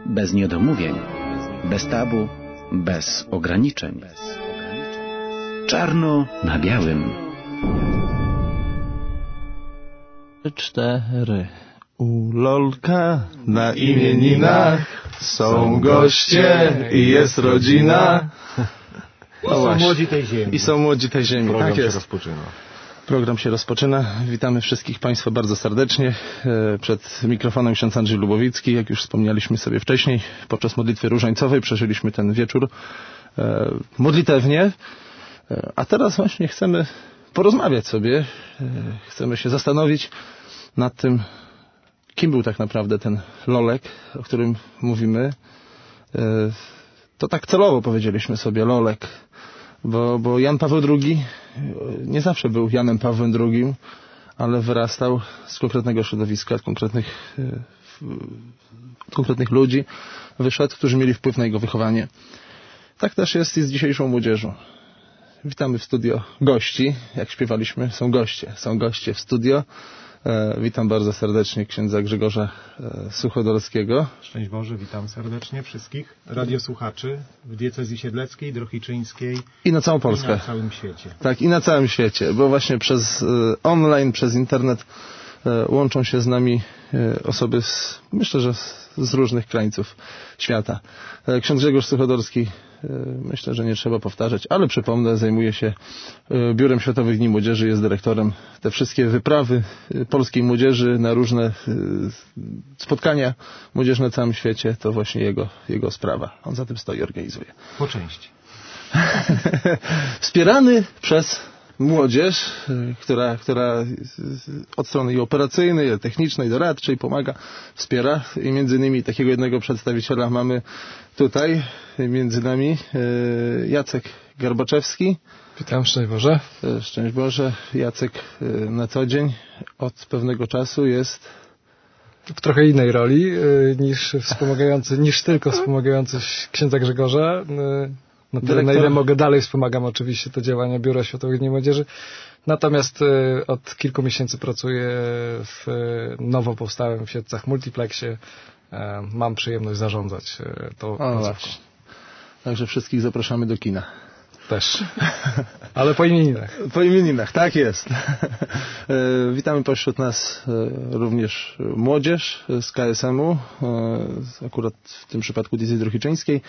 Bez niedomówień, bez tabu, bez ograniczeń. Czarno na białym. 4. U Lolka na imieninach są goście i jest rodzina. No są młodzi tej ziemi. I są młodzi tej ziemi. Program Tak się jest. rozpoczyna. Program się rozpoczyna. Witamy wszystkich Państwa bardzo serdecznie. Przed mikrofonem ksiądz Andrzej Lubowicki. Jak już wspomnieliśmy sobie wcześniej, podczas modlitwy różańcowej przeżyliśmy ten wieczór modlitewnie. A teraz właśnie chcemy porozmawiać sobie. Chcemy się zastanowić nad tym, kim był tak naprawdę ten Lolek, o którym mówimy. To tak celowo powiedzieliśmy sobie Lolek, bo Jan Paweł II nie zawsze był Janem Pawłem II, ale wyrastał z konkretnego środowiska, od konkretnych ludzi wyszedł, którzy mieli wpływ na jego wychowanie. Tak też jest i z dzisiejszą młodzieżą. Witamy w studio gości, jak śpiewaliśmy, są goście w studio. Witam bardzo serdecznie księdza Grzegorza Suchodolskiego. Szczęść Boże, witam serdecznie wszystkich radiosłuchaczy w diecezji siedleckiej, drohiczyńskiej I na całą Polskę. I na całym świecie. Tak, i na całym świecie, bo właśnie przez online, przez internet łączą się z nami osoby, myślę, że z różnych krańców świata. Ksiądz Grzegorz Suchodolski, myślę, że nie trzeba powtarzać, ale przypomnę, zajmuje się Biurem Światowych Dni Młodzieży, jest dyrektorem. Te wszystkie wyprawy polskiej młodzieży na różne spotkania młodzieżne na całym świecie, to właśnie jego sprawa. On za tym stoi, organizuje. Po części. Wspierany przez młodzież, która od strony i operacyjnej, i technicznej, i doradczej pomaga, wspiera. I między innymi takiego jednego przedstawiciela mamy tutaj, między nami Jacek Garbaczewski. Witam, szczęść Boże. Szczęść Boże. Jacek na co dzień od pewnego czasu jest W trochę innej roli niż tylko wspomagający księdza Grzegorza. No tyle, na ile mogę, dalej wspomagam oczywiście te działania Biura Światowych Dni Młodzieży. Natomiast od kilku miesięcy pracuję w nowo powstałym w Siedlcach multiplexie. Mam przyjemność zarządzać tą placówką. Także wszystkich zapraszamy do kina. Też. Ale po imieninach. Po imieninach, tak jest. Witamy pośród nas również młodzież z KSM-u, akurat w tym przypadku diecezji drohiczyńskiej,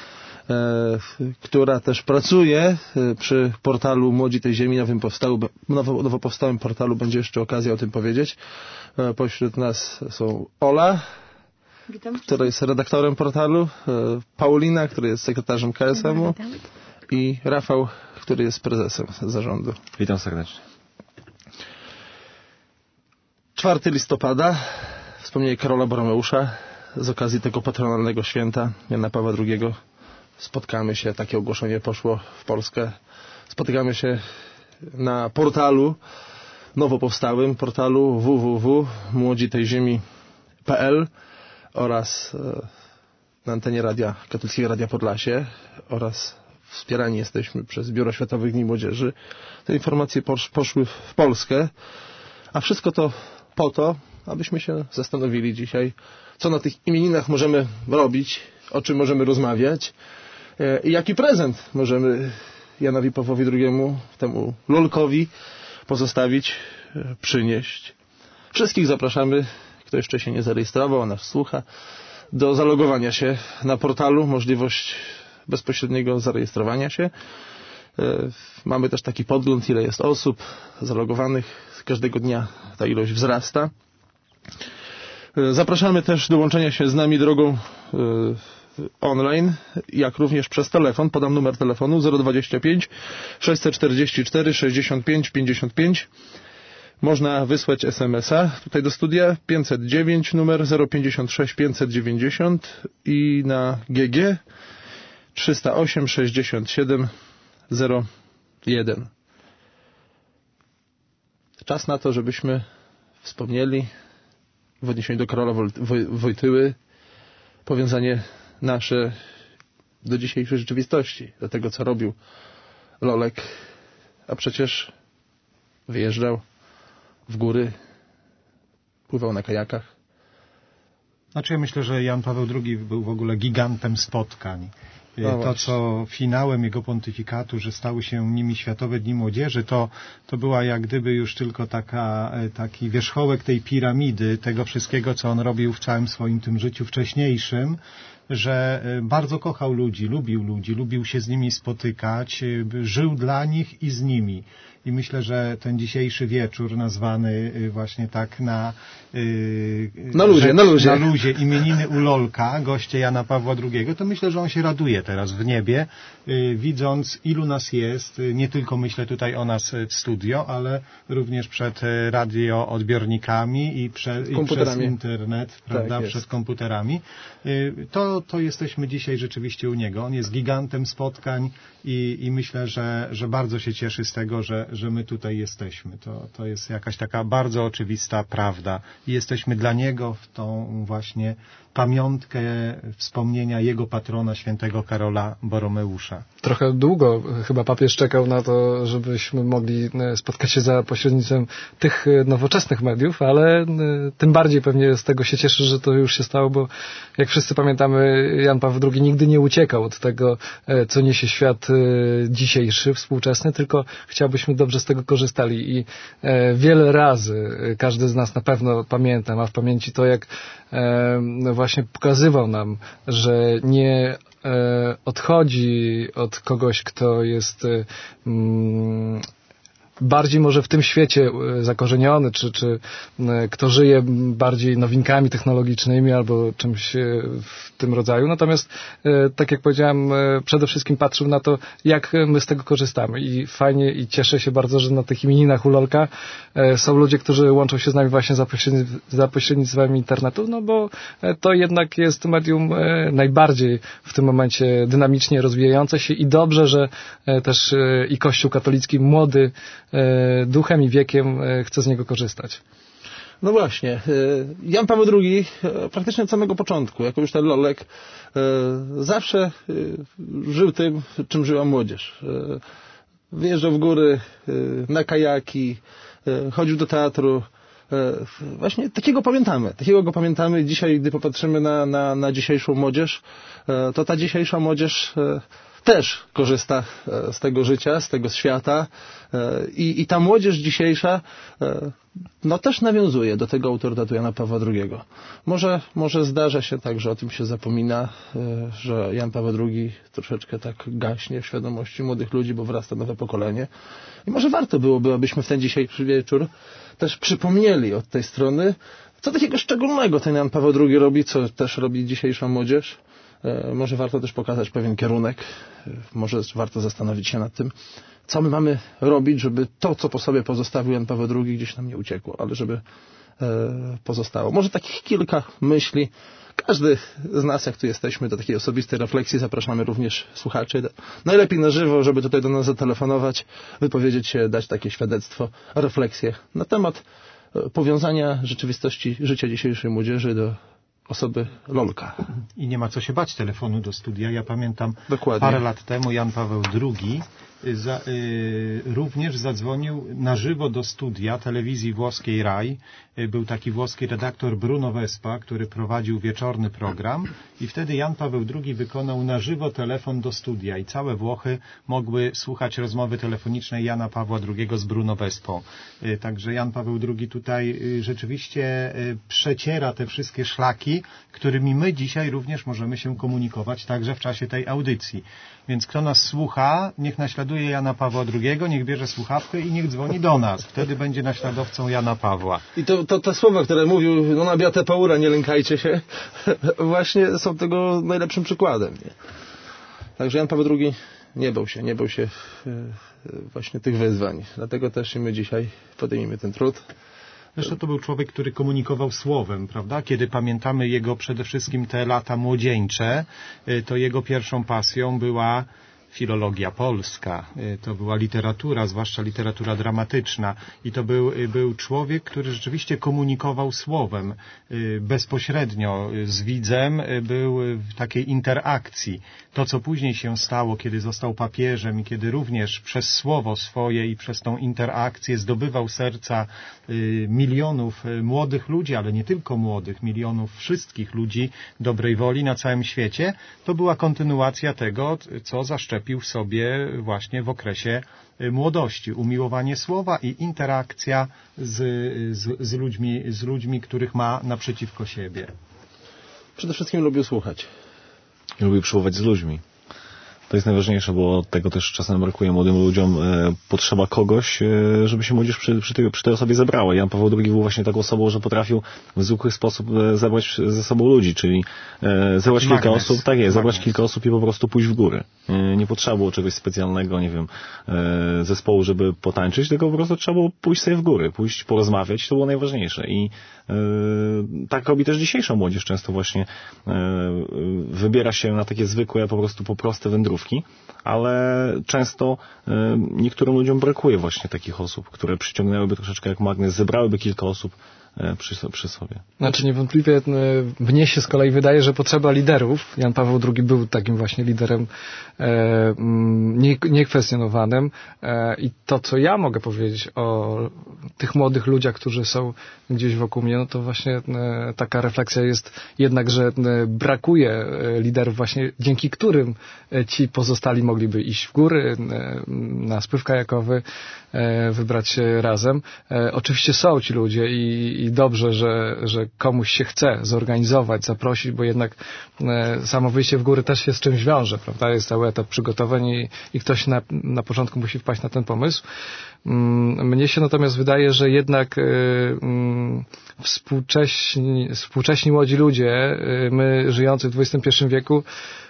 która też pracuje przy portalu Młodzi tej Ziemi, nowo powstałym portalu, będzie jeszcze okazja o tym powiedzieć. Pośród nas są Ola, która jest redaktorem portalu, Paulina, która jest sekretarzem KSM-u, i Rafał, który jest prezesem zarządu. Witam serdecznie. 4 listopada, wspomnienie Karola Boromeusza, z okazji tego patronalnego święta Jana Pawła II spotkamy się, takie ogłoszenie poszło w Polskę, spotykamy się na portalu, nowo powstałym portalu www.młodzitejziemi.pl oraz na antenie Katolickiego Radia Podlasie oraz wspierani jesteśmy przez Biuro Światowych Dni Młodzieży. Te informacje poszły w Polskę, a wszystko to po to, abyśmy się zastanowili dzisiaj, co na tych imieninach możemy robić, o czym możemy rozmawiać i jaki prezent możemy Janowi Pawłowi II, temu Lolkowi, pozostawić, przynieść. Wszystkich zapraszamy, kto jeszcze się nie zarejestrował, a nas słucha, do zalogowania się na portalu, możliwość bezpośredniego zarejestrowania się. Mamy też taki podgląd, ile jest osób zalogowanych. Każdego dnia ta ilość wzrasta. Zapraszamy też do łączenia się z nami drogą online, jak również przez telefon. Podam numer telefonu 025 644 65 55. Można wysłać SMS-a tutaj do studia 509 numer 056 590 i na GG 308 67 01. Czas na to, żebyśmy wspomnieli w odniesieniu do Karola Wojtyły powiązanie nasze do dzisiejszej rzeczywistości, do tego, co robił Lolek, a przecież wyjeżdżał w góry, pływał na kajakach, Znaczy ja myślę, że Jan Paweł II był w ogóle gigantem spotkań. To, co finałem jego pontyfikatu, że stały się nimi Światowe Dni Młodzieży, to była jak gdyby już tylko taki wierzchołek tej piramidy, tego wszystkiego, co on robił w całym swoim tym życiu wcześniejszym, że bardzo kochał ludzi, lubił się z nimi spotykać, żył dla nich i z nimi. I myślę, że ten dzisiejszy wieczór nazwany właśnie tak na luzie imieniny u Lolka, goście Jana Pawła II, to myślę, że on się raduje teraz w niebie, widząc ilu nas jest, nie tylko myślę tutaj o nas w studio, ale również przed radioodbiornikami i przez internet, prawda, przed komputerami. To jesteśmy dzisiaj rzeczywiście u niego. On jest gigantem spotkań i myślę, że bardzo się cieszy z tego, że my tutaj jesteśmy. To jest jakaś taka bardzo oczywista prawda. I jesteśmy dla niego w tą właśnie pamiątkę wspomnienia jego patrona, świętego Karola Boromeusza. Trochę długo chyba papież czekał na to, żebyśmy mogli spotkać się za pośrednictwem tych nowoczesnych mediów, ale tym bardziej pewnie z tego się cieszę, że to już się stało, bo jak wszyscy pamiętamy, Jan Paweł II nigdy nie uciekał od tego, co niesie świat dzisiejszy, współczesny, tylko chciałbyśmy dobrze z tego korzystali i wiele razy każdy z nas na pewno pamięta, ma w pamięci to, jak właśnie pokazywał nam, że nie odchodzi od kogoś, kto jest bardziej może w tym świecie zakorzeniony, czy kto żyje bardziej nowinkami technologicznymi albo czymś w tym rodzaju. Natomiast, tak jak powiedziałem, przede wszystkim patrzył na to, jak my z tego korzystamy. I fajnie i cieszę się bardzo, że na tych imieninach u Lolka są ludzie, którzy łączą się z nami właśnie za pośrednictwem internetu, no bo to jednak jest medium najbardziej w tym momencie dynamicznie rozwijające się i dobrze, że też i Kościół katolicki młody duchem i wiekiem chce z niego korzystać. No właśnie. Jan Paweł II praktycznie od samego początku, jako już ten Lolek, zawsze żył tym, czym żyła młodzież. Wyjeżdżał w góry, na kajaki, chodził do teatru. Właśnie takiego go pamiętamy. Dzisiaj, gdy popatrzymy na dzisiejszą młodzież, to ta dzisiejsza młodzież też korzysta z tego życia, z tego świata i ta młodzież dzisiejsza no też nawiązuje do tego autorytetu Jana Pawła II. Może zdarza się tak, że o tym się zapomina, że Jan Paweł II troszeczkę tak gaśnie w świadomości młodych ludzi, bo wyrasta nowe pokolenie. I może warto byłoby, abyśmy w ten dzisiejszy wieczór też przypomnieli od tej strony, co takiego szczególnego ten Jan Paweł II robi, co też robi dzisiejsza młodzież. Może warto też pokazać pewien kierunek, może warto zastanowić się nad tym, co my mamy robić, żeby to, co po sobie pozostawił Jan Paweł II, gdzieś nam nie uciekło, ale żeby pozostało. Może takich kilka myśli. Każdy z nas, jak tu jesteśmy, do takiej osobistej refleksji zapraszamy również słuchaczy. Najlepiej na żywo, żeby tutaj do nas zatelefonować, wypowiedzieć się, dać takie świadectwo, refleksję na temat powiązania rzeczywistości życia dzisiejszej młodzieży do osoby Lolka. I nie ma co się bać telefonu do studia. Ja pamiętam Dokładnie. Parę lat temu Jan Paweł II również zadzwonił na żywo do studia telewizji włoskiej RAI. Był taki włoski redaktor Bruno Vespa, który prowadził wieczorny program i wtedy Jan Paweł II wykonał na żywo telefon do studia i całe Włochy mogły słuchać rozmowy telefonicznej Jana Pawła II z Bruno Vespą. Także Jan Paweł II tutaj rzeczywiście przeciera te wszystkie szlaki, którymi my dzisiaj również możemy się komunikować także w czasie tej audycji. Więc kto nas słucha, niech naśladuje Jana Pawła II, niech bierze słuchawkę i niech dzwoni do nas. Wtedy będzie naśladowcą Jana Pawła. I to te słowa, które mówił, no na Beatę Paura, nie lękajcie się, właśnie są tego najlepszym przykładem. Nie? Także Jan Paweł II nie bał się właśnie tych wyzwań. Dlatego też i my dzisiaj podejmiemy ten trud. Zresztą to był człowiek, który komunikował słowem, prawda? Kiedy pamiętamy jego przede wszystkim te lata młodzieńcze, to jego pierwszą pasją była filologia polska, to była literatura, zwłaszcza literatura dramatyczna i to był człowiek, który rzeczywiście komunikował słowem bezpośrednio z widzem, był w takiej interakcji. To, co później się stało, kiedy został papieżem i kiedy również przez słowo swoje i przez tą interakcję zdobywał serca milionów młodych ludzi, ale nie tylko młodych, milionów wszystkich ludzi dobrej woli na całym świecie, to była kontynuacja tego, co zaszczepił w sobie właśnie w okresie młodości. Umiłowanie słowa i interakcja z ludźmi, których ma naprzeciwko siebie. Przede wszystkim lubił słuchać. Lubił przybywać z ludźmi. To jest najważniejsze, bo tego też czasem brakuje młodym ludziom. Potrzeba kogoś, żeby się młodzież przy tej osobie zebrała. Jan Paweł II był właśnie taką osobą, że potrafił w zwykły sposób zebrać ze sobą ludzi, czyli zebrać kilka osób, zebrać kilka osób i po prostu pójść w góry. Nie potrzeba było czegoś specjalnego, nie wiem, zespołu, żeby potańczyć, tylko po prostu trzeba było pójść sobie w góry, pójść porozmawiać, to było najważniejsze. I tak robi też dzisiejsza młodzież. Często właśnie wybiera się na takie zwykłe, po proste wędrówki, ale często niektórym ludziom brakuje właśnie takich osób, które przyciągnęłyby troszeczkę jak magnes, zebrałyby kilka osób przy sobie. Znaczy niewątpliwie mnie się z kolei wydaje, że potrzeba liderów. Jan Paweł II był takim właśnie liderem niekwestionowanym i to, co ja mogę powiedzieć o tych młodych ludziach, którzy są gdzieś wokół mnie, no to właśnie taka refleksja jest jednak, że brakuje liderów właśnie, dzięki którym ci pozostali mogliby iść w góry, na spływ kajakowy, wybrać się razem. Oczywiście są ci ludzie i dobrze, że komuś się chce zorganizować, zaprosić, bo jednak samo wyjście w góry też się z czymś wiąże, prawda? Jest cały etap przygotowań i ktoś na początku musi wpaść na ten pomysł. Mnie się natomiast wydaje, że jednak współcześni młodzi ludzie, my żyjący w XXI wieku,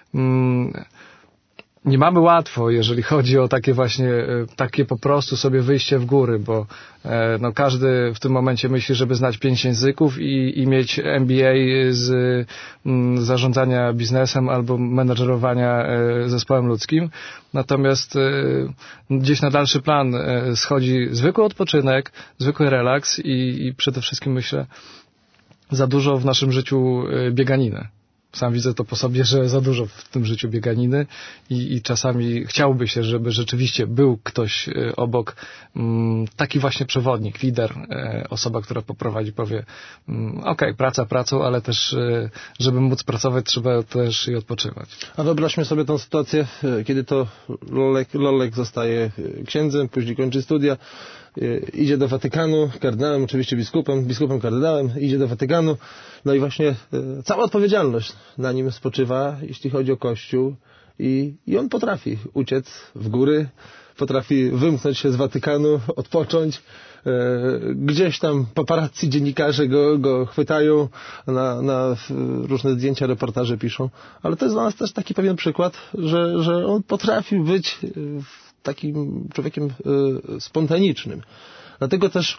nie mamy łatwo, jeżeli chodzi o takie po prostu sobie wyjście w góry, bo no każdy w tym momencie myśli, żeby znać 5 języków i mieć MBA z zarządzania biznesem albo menedżerowania zespołem ludzkim. Natomiast gdzieś na dalszy plan schodzi zwykły odpoczynek, zwykły relaks i przede wszystkim myślę za dużo w naszym życiu bieganiny. Sam widzę to po sobie, że za dużo w tym życiu bieganiny i czasami chciałoby się, żeby rzeczywiście był ktoś obok, taki właśnie przewodnik, lider, osoba, która poprowadzi, powie okej, praca pracą, ale też żeby móc pracować, trzeba też i odpoczywać. A wyobraźmy sobie tę sytuację, kiedy to Lolek zostaje księdzem, później kończy studia, idzie do Watykanu, kardynałem, oczywiście biskupem kardynałem, idzie do Watykanu, no i właśnie cała odpowiedzialność na nim spoczywa, jeśli chodzi o Kościół i on potrafi uciec w góry, potrafi wymknąć się z Watykanu, odpocząć, gdzieś tam paparazzi, dziennikarze go chwytają, na różne zdjęcia, reportaże piszą, ale to jest dla nas też taki pewien przykład, że on potrafi być takim człowiekiem spontanicznym. Dlatego też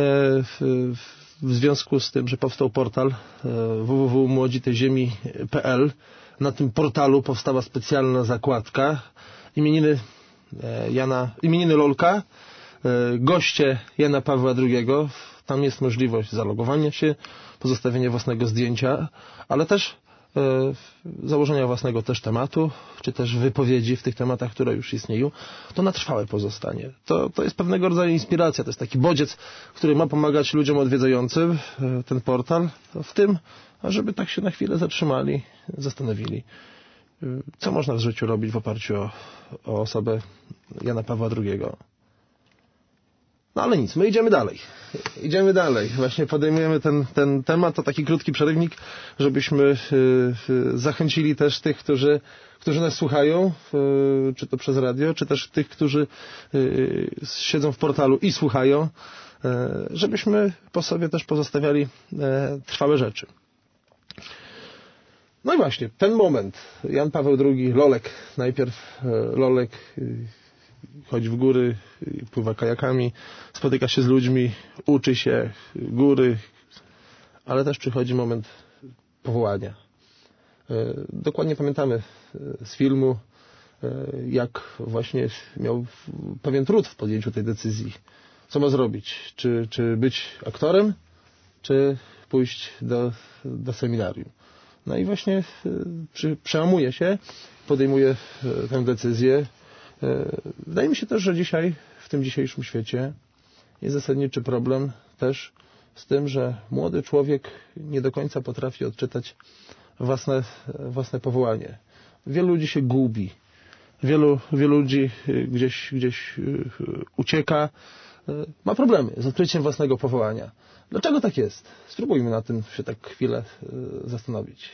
w związku z tym, że powstał portal www.młodzitejziemi.pl, na tym portalu powstała specjalna zakładka imieniny Lolka, goście Jana Pawła II. Tam jest możliwość zalogowania się, pozostawienia własnego zdjęcia, ale też założenia własnego też tematu, czy też wypowiedzi w tych tematach, które już istnieją, to na trwałe pozostanie. To jest pewnego rodzaju inspiracja, to jest taki bodziec, który ma pomagać ludziom odwiedzającym ten portal w tym, żeby tak się na chwilę zatrzymali, zastanowili, co można w życiu robić w oparciu o osobę Jana Pawła II. No ale nic, my idziemy dalej. Właśnie podejmujemy ten temat, to taki krótki przerywnik, żebyśmy zachęcili też tych, którzy nas słuchają, czy to przez radio, czy też tych, którzy siedzą w portalu i słuchają, żebyśmy po sobie też pozostawiali trwałe rzeczy. No i właśnie, ten moment, Jan Paweł II, Lolek, najpierw Lolek chodzi w góry, pływa kajakami, spotyka się z ludźmi, uczy się góry, ale też przychodzi moment powołania. Dokładnie pamiętamy z filmu, jak właśnie miał pewien trud w podjęciu tej decyzji. Co ma zrobić? Czy być aktorem, czy pójść do seminarium? No i właśnie przełamuje się, podejmuje tę decyzję. Wydaje mi się też, że dzisiaj, w tym dzisiejszym świecie, jest zasadniczy problem też z tym, że młody człowiek nie do końca potrafi odczytać własne powołanie. Wielu ludzi się gubi. Wielu ludzi gdzieś ucieka, ma problemy z odkryciem własnego powołania. Dlaczego tak jest? Spróbujmy na tym się tak chwilę zastanowić.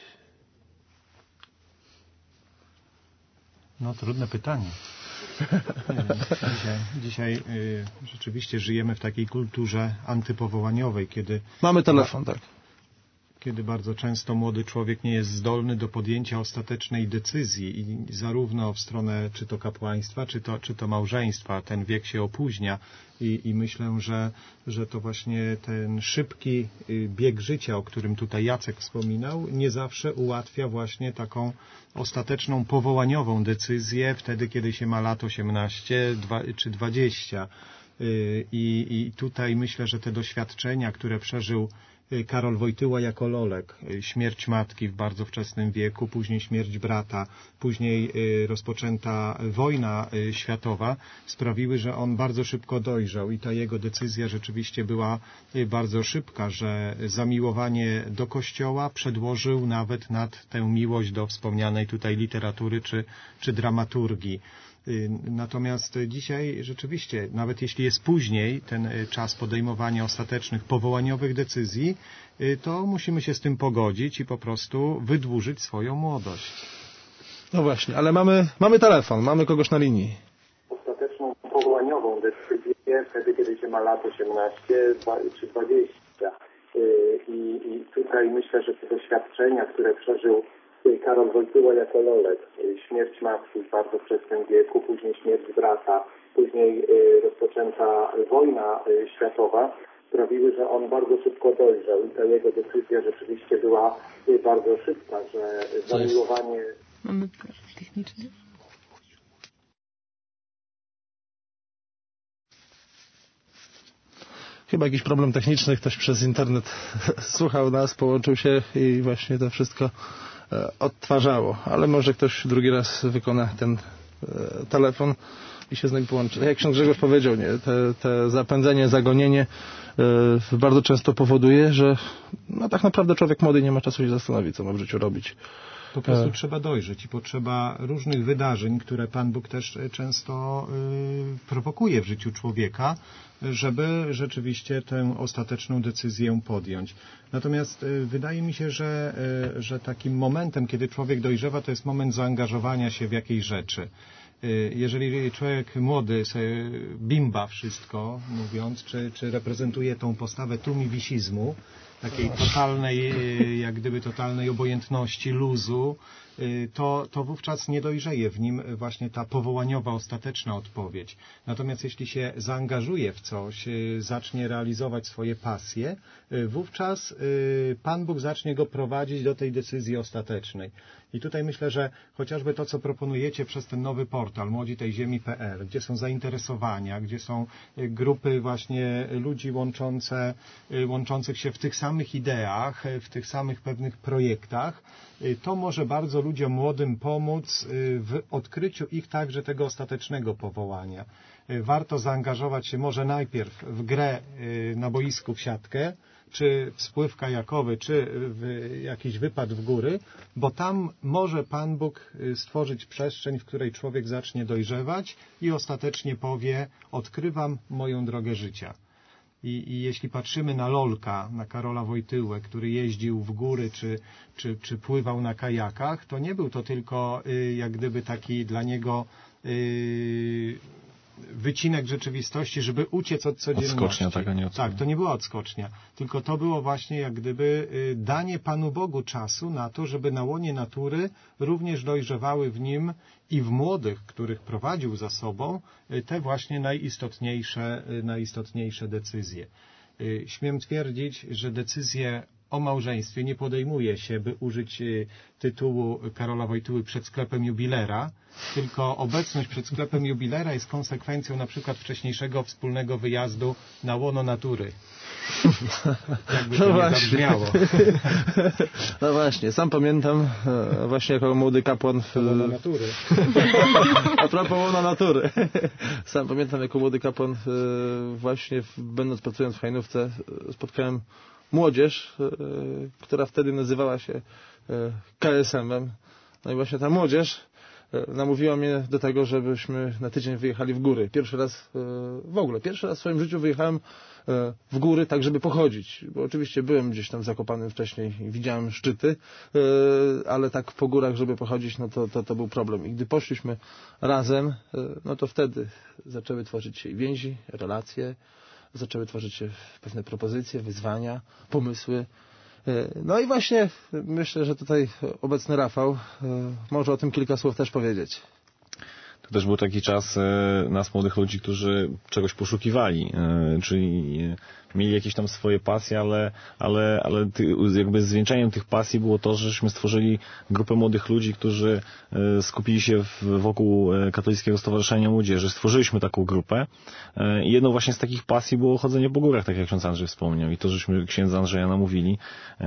No, trudne pytanie. Dzisiaj rzeczywiście żyjemy w takiej kulturze antypowołaniowej, kiedy... Mamy telefon, tak. Kiedy bardzo często młody człowiek nie jest zdolny do podjęcia ostatecznej decyzji i zarówno w stronę czy to kapłaństwa, czy to małżeństwa, ten wiek się opóźnia i myślę, że to właśnie ten szybki bieg życia, o którym tutaj Jacek wspominał, nie zawsze ułatwia właśnie taką ostateczną powołaniową decyzję wtedy, kiedy się ma lat 18 czy 20. I tutaj myślę, że te doświadczenia, które przeżył Karol Wojtyła jako Lolek, śmierć matki w bardzo wczesnym wieku, później śmierć brata, później rozpoczęta wojna światowa, sprawiły, że on bardzo szybko dojrzał i ta jego decyzja rzeczywiście była bardzo szybka, że zamiłowanie do Kościoła przedłożył nawet nad tę miłość do wspomnianej tutaj literatury czy dramaturgii. Natomiast dzisiaj rzeczywiście, nawet jeśli jest później ten czas podejmowania ostatecznych, powołaniowych decyzji, to musimy się z tym pogodzić i po prostu wydłużyć swoją młodość. No właśnie, ale mamy telefon, mamy kogoś na linii. Ostateczną powołaniową decyzję wtedy, kiedy się ma lat 18 czy 20. I tutaj myślę, że te doświadczenia, które przeżył Karol Wojtyła jako Lolek, śmierć matki w bardzo wczesnym wieku, później śmierć brata, później rozpoczęta wojna światowa, sprawiły, że on bardzo szybko dojrzał i ta jego decyzja rzeczywiście była bardzo szybka, że zamiłowanie... Mamy problem techniczny? Chyba jakiś problem techniczny, ktoś przez internet słuchał nas, połączył się i właśnie to wszystko odtwarzało, ale może ktoś drugi raz wykona ten telefon i się z nim połączy. Jak ksiądz Grzegorz powiedział, nie, te zapędzenie, zagonienie bardzo często powoduje, że no, tak naprawdę człowiek młody nie ma czasu się zastanowić, co ma w życiu robić. Po prostu trzeba dojrzeć i potrzeba różnych wydarzeń, które Pan Bóg też często prowokuje w życiu człowieka, żeby rzeczywiście tę ostateczną decyzję podjąć. Natomiast wydaje mi się, że takim momentem, kiedy człowiek dojrzewa, to jest moment zaangażowania się w jakiejś rzeczy. Jeżeli człowiek młody sobie bimba wszystko, mówiąc, czy reprezentuje tą postawę tumiwisizmu, takiej totalnej, jak gdyby totalnej obojętności, luzu, to wówczas nie dojrzeje w nim właśnie ta powołaniowa, ostateczna odpowiedź. Natomiast jeśli się zaangażuje w coś, zacznie realizować swoje pasje, wówczas Pan Bóg zacznie go prowadzić do tej decyzji ostatecznej. I tutaj myślę, że chociażby to, co proponujecie przez ten nowy portal młodzitejziemi.pl, gdzie są zainteresowania, gdzie są grupy właśnie ludzi łączących się w tych samych ideach, w tych samych pewnych projektach, to może bardzo ludziom młodym pomóc w odkryciu ich także tego ostatecznego powołania. Warto zaangażować się może najpierw w grę na boisku w siatkę, czy w spływ kajakowy, czy w jakiś wypad w góry, bo tam może Pan Bóg stworzyć przestrzeń, w której człowiek zacznie dojrzewać i ostatecznie powie: odkrywam moją drogę życia. I jeśli patrzymy na Lolka, na Karola Wojtyłę, który jeździł w góry czy pływał na kajakach, to nie był to tylko jak gdyby taki dla niego wycinek rzeczywistości, żeby uciec od codzienności. Odskocznia taka, nie odskocznia. Tak, to nie była odskocznia, tylko to było właśnie jak gdyby danie Panu Bogu czasu na to, żeby na łonie natury również dojrzewały w nim i w młodych, których prowadził za sobą, te właśnie najistotniejsze decyzje. Śmiem twierdzić, że decyzje o małżeństwie nie podejmuje się, by użyć tytułu Karola Wojtyły przed sklepem jubilera, tylko obecność przed sklepem jubilera jest konsekwencją na przykład wcześniejszego wspólnego wyjazdu na łono natury. Jakby to nie zabrzmiało. No właśnie, sam pamiętam właśnie jako młody kapłan Łono natury. A propos łona natury. Sam pamiętam jako młody kapłan właśnie będąc pracując w Hajnówce spotkałem młodzież, która wtedy nazywała się KSM-em. No i właśnie ta młodzież namówiła mnie do tego, żebyśmy na tydzień wyjechali w góry. Pierwszy raz w swoim życiu wyjechałem w góry tak, żeby pochodzić. Bo oczywiście byłem gdzieś tam zakopanym wcześniej i widziałem szczyty, ale tak po górach, żeby pochodzić, no to był problem. I gdy poszliśmy razem, no to wtedy zaczęły tworzyć się więzi, relacje, zaczęły tworzyć się pewne propozycje, wyzwania, pomysły. No i właśnie myślę, że tutaj obecny Rafał może o tym kilka słów też powiedzieć. To też był taki czas nas, młodych ludzi, którzy czegoś poszukiwali, czyli mieli jakieś tam swoje pasje, ale jakby zwieńczeniem tych pasji było to, żeśmy stworzyli grupę młodych ludzi, którzy skupili się wokół Katolickiego Stowarzyszenia Młodzieży. Stworzyliśmy taką grupę i jedną właśnie z takich pasji było chodzenie po górach, tak jak ksiądz Andrzej wspomniał, i to, żeśmy księdza Andrzeja namówili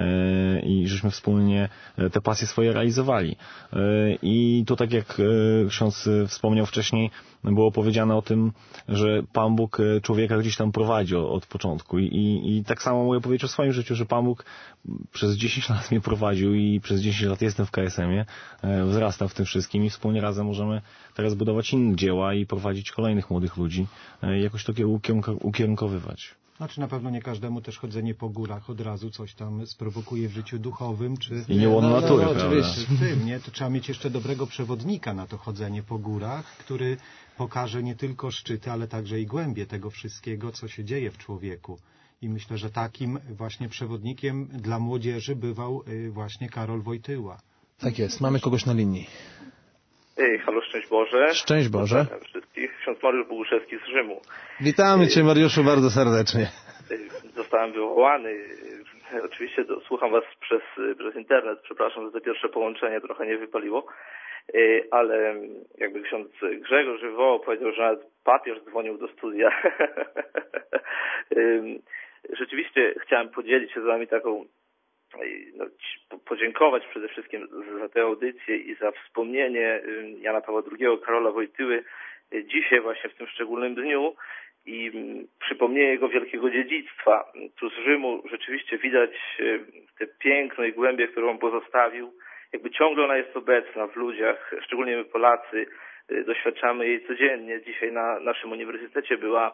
i żeśmy wspólnie te pasje swoje realizowali. I to, tak jak ksiądz wspomniał wcześniej, było powiedziane o tym, że Pan Bóg człowieka gdzieś tam prowadzi od początku. I tak samo mogę powiedzieć o swoim życiu, że Pan Bóg przez 10 lat mnie prowadził i przez 10 lat jestem w KSM-ie, wzrastam w tym wszystkim i wspólnie razem możemy teraz budować inne dzieła i prowadzić kolejnych młodych ludzi, jakoś to ukierunkowywać. Znaczy na pewno nie każdemu też chodzenie po górach od razu coś tam sprowokuje w życiu duchowym, czy... I nie łono natury, oczywiście. W tym, nie? To trzeba mieć jeszcze dobrego przewodnika na to chodzenie po górach, który pokaże nie tylko szczyty, ale także i głębie tego wszystkiego, co się dzieje w człowieku. I myślę, że takim właśnie przewodnikiem dla młodzieży bywał właśnie Karol Wojtyła. Tak jest, mamy kogoś na linii. Halo, szczęść Boże. Szczęść Boże. Witam wszystkich. Ksiądz Mariusz Boguszewski z Rzymu. Witamy Cię, Mariuszu, bardzo serdecznie. Zostałem wywołany. Oczywiście słucham Was przez internet. Przepraszam, że to pierwsze połączenie trochę nie wypaliło. Ale jakby ksiądz Grzegorz wywołał, powiedział, że nawet papież dzwonił do studia. Rzeczywiście chciałem podzielić się z Wami taką, podziękować przede wszystkim za tę audycję i za wspomnienie Jana Pawła II, Karola Wojtyły dzisiaj właśnie w tym szczególnym dniu i przypomnienie jego wielkiego dziedzictwa. Tu z Rzymu rzeczywiście widać tę piękno i głębię, którą on pozostawił. Jakby ciągle ona jest obecna w ludziach, szczególnie my Polacy doświadczamy jej codziennie. Dzisiaj na naszym uniwersytecie była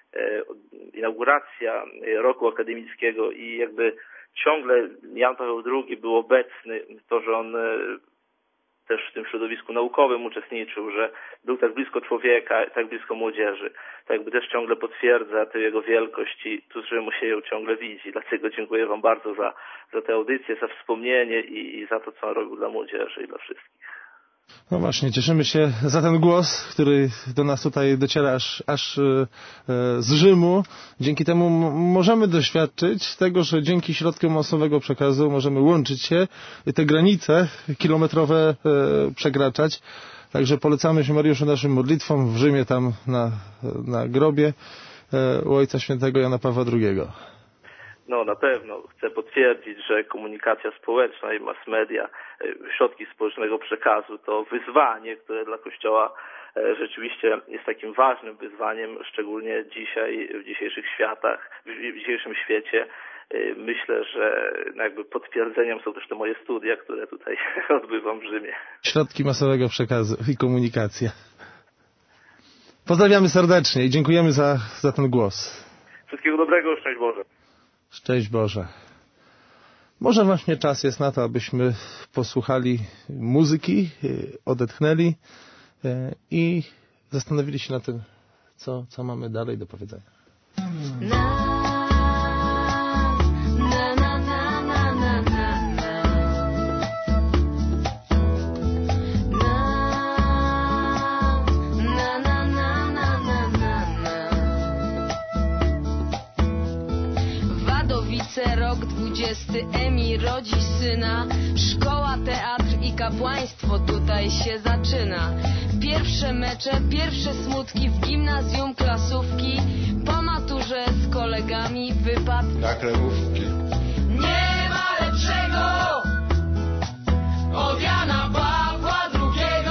inauguracja roku akademickiego i jakby ciągle Jan Paweł II był obecny, to, że on też w tym środowisku naukowym uczestniczył, że był tak blisko człowieka, tak blisko młodzieży. To jakby też ciągle potwierdza tę jego wielkość i tu z Rzymu się ją ciągle widzi. Dlatego dziękuję Wam bardzo za tę audycję, za wspomnienie i za to, co on robił dla młodzieży i dla wszystkich. No właśnie, cieszymy się za ten głos, który do nas tutaj dociera aż z Rzymu. Dzięki temu możemy doświadczyć tego, że dzięki środkom masowego przekazu możemy łączyć się i te granice kilometrowe przekraczać. Także polecamy się, Mariuszu, naszym modlitwom w Rzymie, tam na grobie u Ojca Świętego Jana Pawła II. No na pewno. Chcę potwierdzić, że komunikacja społeczna i mass media, środki społecznego przekazu to wyzwanie, które dla Kościoła rzeczywiście jest takim ważnym wyzwaniem, szczególnie dzisiaj, w dzisiejszych światach, w dzisiejszym świecie. Myślę, że jakby potwierdzeniem są też te moje studia, które tutaj odbywam w Rzymie. Środki masowego przekazu i komunikacja. Pozdrawiamy serdecznie i dziękujemy za ten głos. Wszystkiego dobrego, szczęść Boże. Szczęść Boże. Może właśnie czas jest na to, abyśmy posłuchali muzyki, odetchnęli i zastanowili się na tym, co mamy dalej do powiedzenia. Rok 20 rodzi syna. Szkoła, teatr i kapłaństwo tutaj się zaczyna. Pierwsze mecze, pierwsze smutki w gimnazjum, klasówki. Po maturze z kolegami wypad na kremówki. Nie ma lepszego od Jana Pawła II.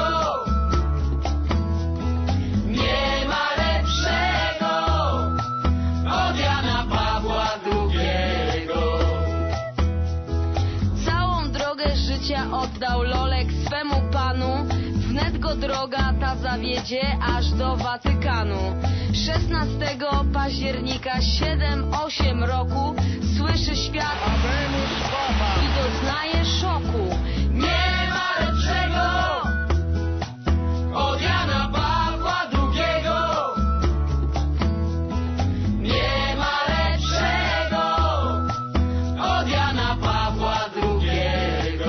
Nie ma lepszego od Jana Pawła II. Całą drogę życia oddał Lolek swemu panu. Wnet go droga ta zawiedzie aż do Watykanu. 16 października 7-8 roku słyszy świat i doznaje szoku. Nie ma lepszego od Jana Pawła II. Nie ma lepszego od Jana Pawła II.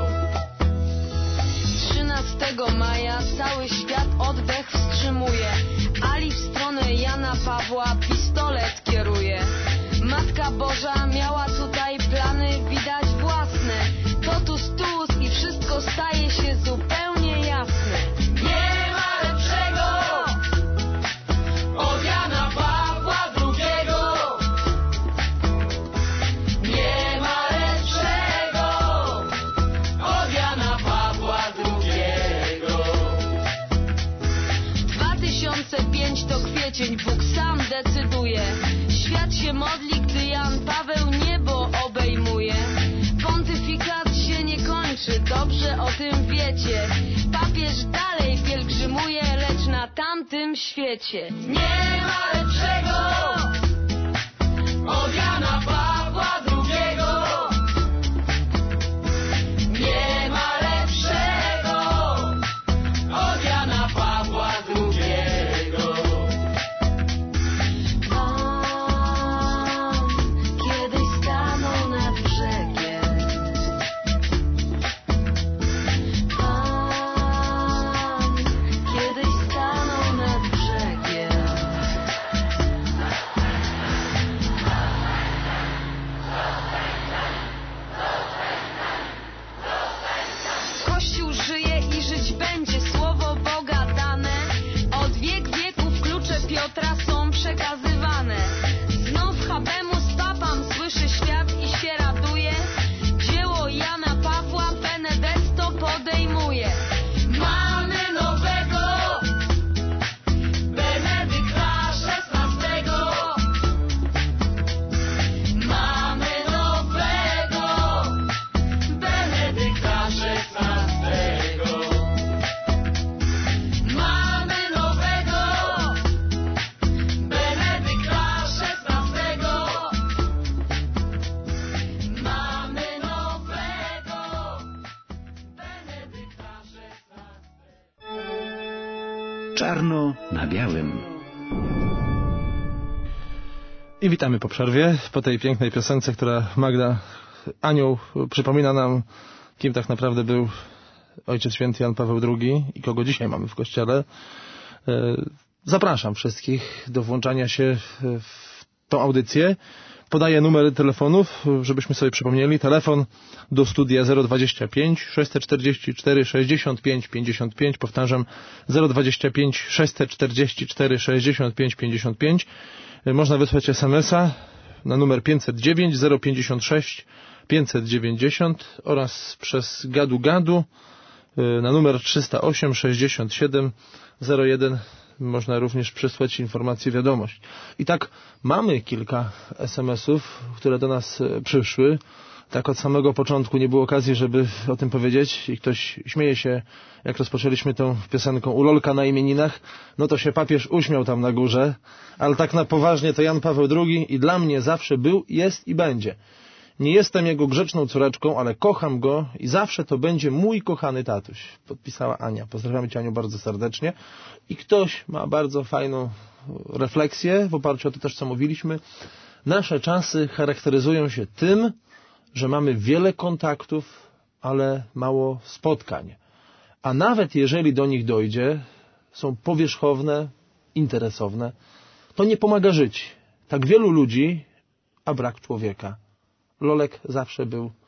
13 maja cały świat oddech wstrzymuje. Ali w stronę Jana Pawła pistolet kieruje. Matka Boża miała tutaj plany widać własne. Totus tuus i wszystko staje się zupełnie jasne. Nie ma lepszego od Jana Pawła II. Nie ma lepszego od Jana Pawła II. 2005 to kwiecień, Bóg sam decyduje. Świat się modli, gdy Jan Paweł niebo obejmuje. Pontyfikat się nie kończy, dobrze o tym wiecie. Papież dalej pielgrzymuje, lecz na tamtym świecie. Nie ma lepszego od Jana Pawła II. Nie ma lepszego od Jana Pawła II. Kiedyś stanął nad brzegiem. Kiedyś stanął nad brzegiem. Kościół żyje i żyć będzie, słowo Boga dane. Od wiek wieków klucze Piotra są przekazywane. Znów habemus papam słyszy świat i się raduje. Dzieło Jana Pawła Benedetto podejmuje. Mamy nowego Benedykta XVI. Mamy nowego Benedykta XVI. Mamy nowego Benedykta XVI. Mamy nowego Benedykta XVI. Czarno na białym. I witamy po przerwie, po tej pięknej piosence, która Magda Anioł przypomina nam, kim tak naprawdę był Ojciec Święty Jan Paweł II i kogo dzisiaj mamy w Kościele. Zapraszam wszystkich do włączania się w tą audycję. Podaję numery telefonów, żebyśmy sobie przypomnieli. Telefon do studia 025 644 65 55. Powtarzam, 025 644 65 55. Można wysłać SMS-a na numer 509 056 590 oraz przez gadu na numer 308 67 01 można również przysłać informację, wiadomość. I tak mamy kilka SMS-ów, które do nas przyszły. Tak od samego początku nie było okazji, żeby o tym powiedzieć i ktoś śmieje się, jak rozpoczęliśmy tą piosenką u Lolka na imieninach, no to się papież uśmiał tam na górze, ale tak na poważnie to Jan Paweł II i dla mnie zawsze był, jest i będzie. Nie jestem jego grzeczną córeczką, ale kocham go i zawsze to będzie mój kochany tatuś. Podpisała Ania. Pozdrawiamy Cię, Aniu, bardzo serdecznie. I ktoś ma bardzo fajną refleksję w oparciu o to też, co mówiliśmy. Nasze czasy charakteryzują się tym, że mamy wiele kontaktów, ale mało spotkań. A nawet jeżeli do nich dojdzie, są powierzchowne, interesowne, to nie pomaga żyć. Tak wielu ludzi, a brak człowieka. Lolek zawsze był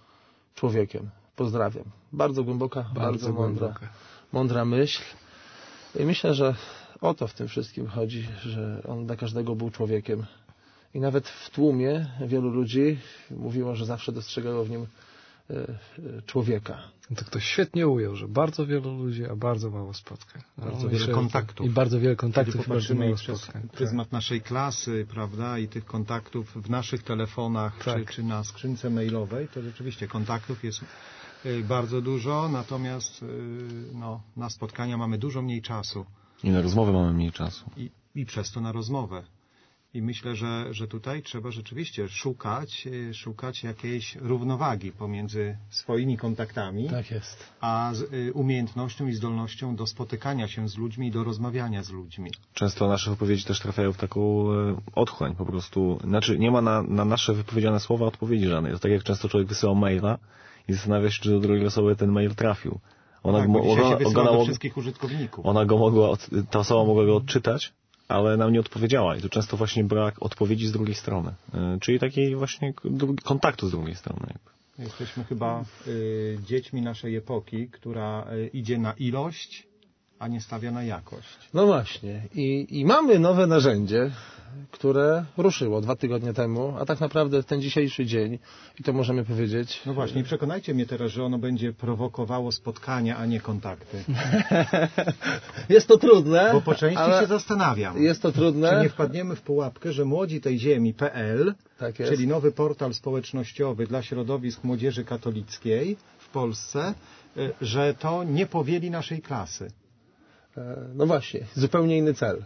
człowiekiem. Pozdrawiam. Bardzo głęboka, bardzo mądra myśl. I myślę, że o to w tym wszystkim chodzi, że on dla każdego był człowiekiem. I nawet w tłumie wielu ludzi mówiło, że zawsze dostrzegało w nim człowieka. To ktoś świetnie ujął, że bardzo wielu ludzi, a bardzo mało spotkań. Bardzo wiele kontaktów. I bardzo wiele kontaktów. Kiedy popatrzymy przez pryzmat naszej klasy, prawda, i tych kontaktów w naszych telefonach, czy na skrzynce mailowej, to rzeczywiście kontaktów jest bardzo dużo, natomiast na spotkania mamy dużo mniej czasu. I na rozmowę mamy mniej czasu. I przez to na rozmowę. I myślę, że tutaj trzeba rzeczywiście szukać jakiejś równowagi pomiędzy swoimi kontaktami, tak jest, a umiejętnością i zdolnością do spotykania się z ludźmi i do rozmawiania z ludźmi. Często nasze wypowiedzi też trafiają w taką otchłań po prostu. Znaczy nie ma na nasze wypowiedziane słowa odpowiedzi żadnej. To tak jak często człowiek wysyłał maila i zastanawia się, czy do drugiej osoby ten mail trafił. Do wszystkich użytkowników. Ta osoba mogła go odczytać, ale nam nie odpowiedziała. I to często właśnie brak odpowiedzi z drugiej strony. Czyli takiej właśnie kontaktu z drugiej strony. Jesteśmy chyba dziećmi naszej epoki, która idzie na ilość, a nie stawia na jakość. No właśnie. I mamy nowe narzędzie, które ruszyło 2 tygodnie temu, a tak naprawdę ten dzisiejszy dzień, i to możemy powiedzieć... No właśnie, przekonajcie mnie teraz, że ono będzie prowokowało spotkania, a nie kontakty. Jest to trudne. Bo po części się zastanawiam. Jest to trudne. Czy nie wpadniemy w pułapkę, że młodzi tej ziemi.pl, tak czyli nowy portal społecznościowy dla środowisk młodzieży katolickiej w Polsce, że to nie powieli naszej klasy. No właśnie, zupełnie inny cel.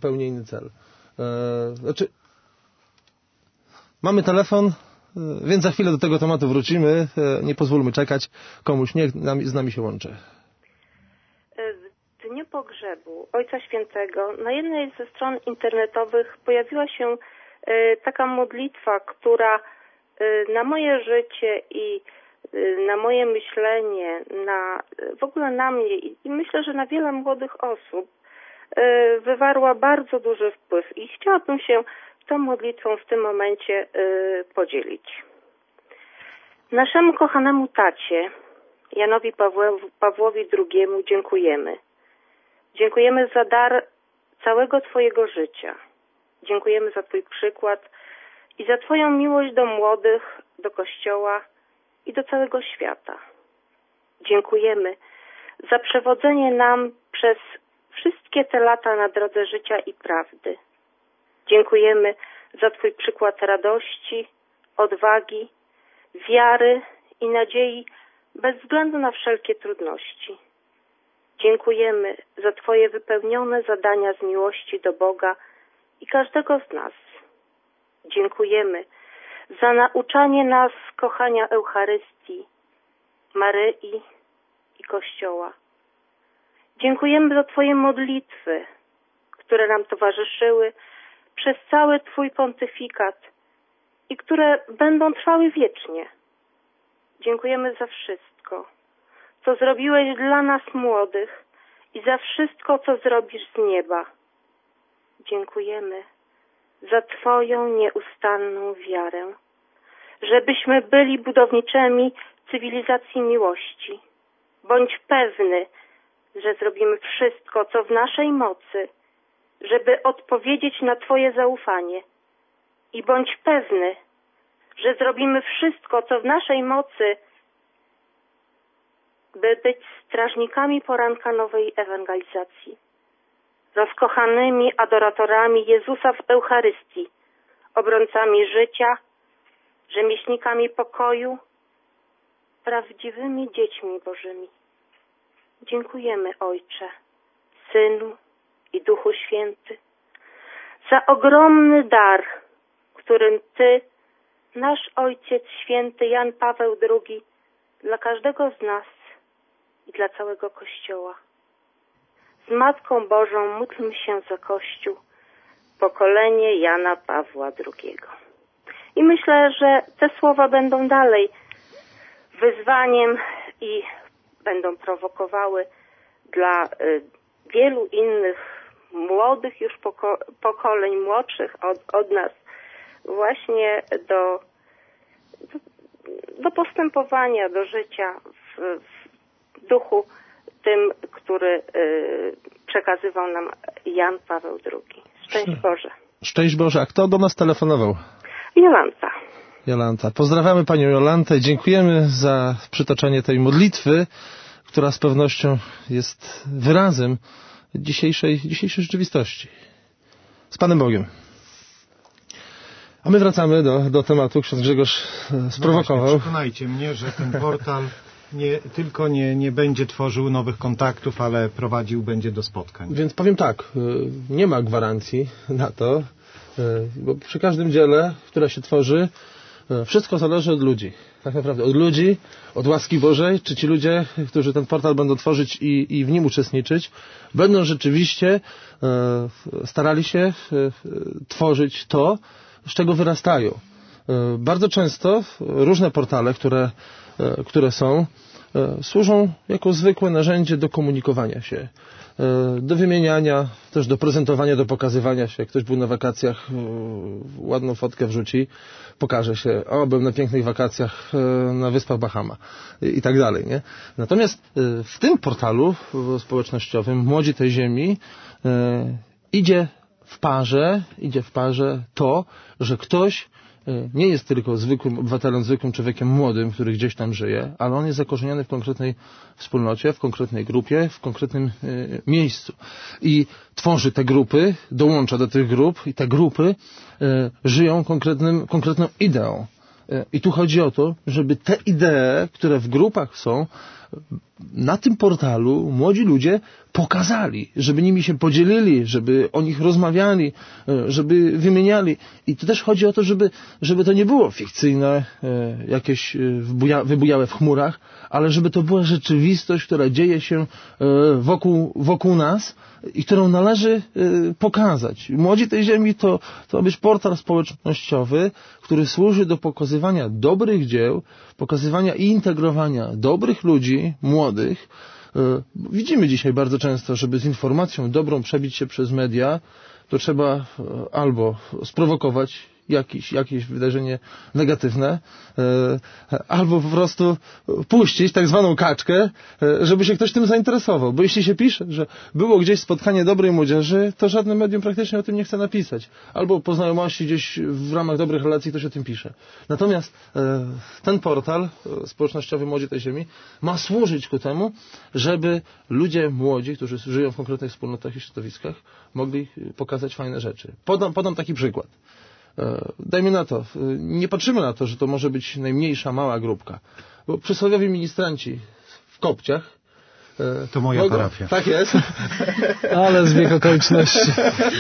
Znaczy, mamy telefon, więc za chwilę do tego tematu wrócimy. Nie pozwólmy czekać komuś, niech z nami się łączy. W dniu pogrzebu Ojca Świętego na jednej ze stron internetowych pojawiła się taka modlitwa, która na moje życie i na moje myślenie, w ogóle na mnie i myślę, że na wiele młodych osób wywarła bardzo duży wpływ i chciałabym się tą modlitwą w tym momencie podzielić. Naszemu kochanemu tacie, Janowi Pawłowi II, dziękujemy. Dziękujemy za dar całego Twojego życia. Dziękujemy za Twój przykład i za Twoją miłość do młodych, do Kościoła i do całego świata. Dziękujemy za przewodzenie nam przez wszystkie te lata na drodze życia i prawdy. Dziękujemy za Twój przykład radości, odwagi, wiary i nadziei bez względu na wszelkie trudności. Dziękujemy za Twoje wypełnione zadania z miłości do Boga i każdego z nas. Dziękujemy za nauczanie nas kochania Eucharystii, Maryi i Kościoła. Dziękujemy za Twoje modlitwy, które nam towarzyszyły przez cały Twój pontyfikat i które będą trwały wiecznie. Dziękujemy za wszystko, co zrobiłeś dla nas młodych i za wszystko, co zrobisz z nieba. Dziękujemy za Twoją nieustanną wiarę, żebyśmy byli budowniczymi cywilizacji miłości. Bądź pewny, że zrobimy wszystko, co w naszej mocy, żeby odpowiedzieć na Twoje zaufanie. I bądź pewny, że zrobimy wszystko, co w naszej mocy, by być strażnikami poranka nowej ewangelizacji, rozkochanymi adoratorami Jezusa w Eucharystii, obrońcami życia, rzemieślnikami pokoju, prawdziwymi dziećmi Bożymi. Dziękujemy, Ojcze, Synu i Duchu Święty, za ogromny dar, którym Ty, nasz Ojciec Święty Jan Paweł II, dla każdego z nas i dla całego Kościoła. Z Matką Bożą módlmy się za Kościół, pokolenie Jana Pawła II. I myślę, że te słowa będą dalej wyzwaniem i będą prowokowały dla wielu innych młodych już pokoleń, młodszych od nas, właśnie do postępowania, do życia w duchu tym, który przekazywał nam Jan Paweł II. Szczęść Boże. Szczęść Boże. A kto do nas telefonował? Jolanta. Jolanta. Pozdrawiamy Panią Jolantę. Dziękujemy za przytoczenie tej modlitwy, która z pewnością jest wyrazem dzisiejszej rzeczywistości. Z Panem Bogiem. A my wracamy do tematu. Ksiądz Grzegorz sprowokował. No właśnie, przekonajcie mnie, że ten portal nie będzie tworzył nowych kontaktów, ale prowadził będzie do spotkań. Więc powiem tak, nie ma gwarancji na to, bo przy każdym dziele, które się tworzy, wszystko zależy od ludzi. Tak naprawdę od ludzi, od łaski Bożej, czy ci ludzie, którzy ten portal będą tworzyć i w nim uczestniczyć, będą rzeczywiście starali się tworzyć to, z czego wyrastają. Bardzo często różne portale, które są, służą jako zwykłe narzędzie do komunikowania się, do wymieniania, też do prezentowania, do pokazywania się. Jak ktoś był na wakacjach, ładną fotkę wrzuci, pokaże się, byłem na pięknych wakacjach na wyspach Bahama i tak dalej, nie? Natomiast w tym portalu społecznościowym Młodzi tej Ziemi idzie w parze to, że ktoś nie jest tylko zwykłym obywatelem, zwykłym człowiekiem młodym, który gdzieś tam żyje, ale on jest zakorzeniony w konkretnej wspólnocie, w konkretnej grupie, w konkretnym miejscu. I tworzy te grupy, dołącza do tych grup i te grupy żyją konkretną ideą. I tu chodzi o to, żeby te idee, które w grupach są, na tym portalu młodzi ludzie pokazali, żeby nimi się podzielili, żeby o nich rozmawiali, żeby wymieniali. I tu też chodzi o to, żeby to nie było fikcyjne, jakieś wybujałe w chmurach, ale żeby to była rzeczywistość, która dzieje się wokół nas i którą należy pokazać. Młodzi tej Ziemi to ma być portal społecznościowy, który służy do pokazywania dobrych dzieł, pokazywania i integrowania dobrych ludzi, młodych. Widzimy dzisiaj bardzo często, żeby z informacją dobrą przebić się przez media, to trzeba albo sprowokować jakieś wydarzenie negatywne, albo po prostu puścić tak zwaną kaczkę, żeby się ktoś tym zainteresował. Bo jeśli się pisze, że było gdzieś spotkanie dobrej młodzieży, to żadne medium praktycznie o tym nie chce napisać. Albo po znajomości gdzieś w ramach dobrych relacji ktoś o tym pisze. Natomiast ten portal społecznościowy Młodzi tej Ziemi ma służyć ku temu, żeby ludzie młodzi, którzy żyją w konkretnych wspólnotach i środowiskach, mogli pokazać fajne rzeczy. Podam taki przykład. Dajmy na to, nie patrzymy na to, że to może być najmniejsza, mała grupka. Bo przysłowiowi ministranci w Kopciach to moja parafia. Tak jest. Ale zbieg okoliczności.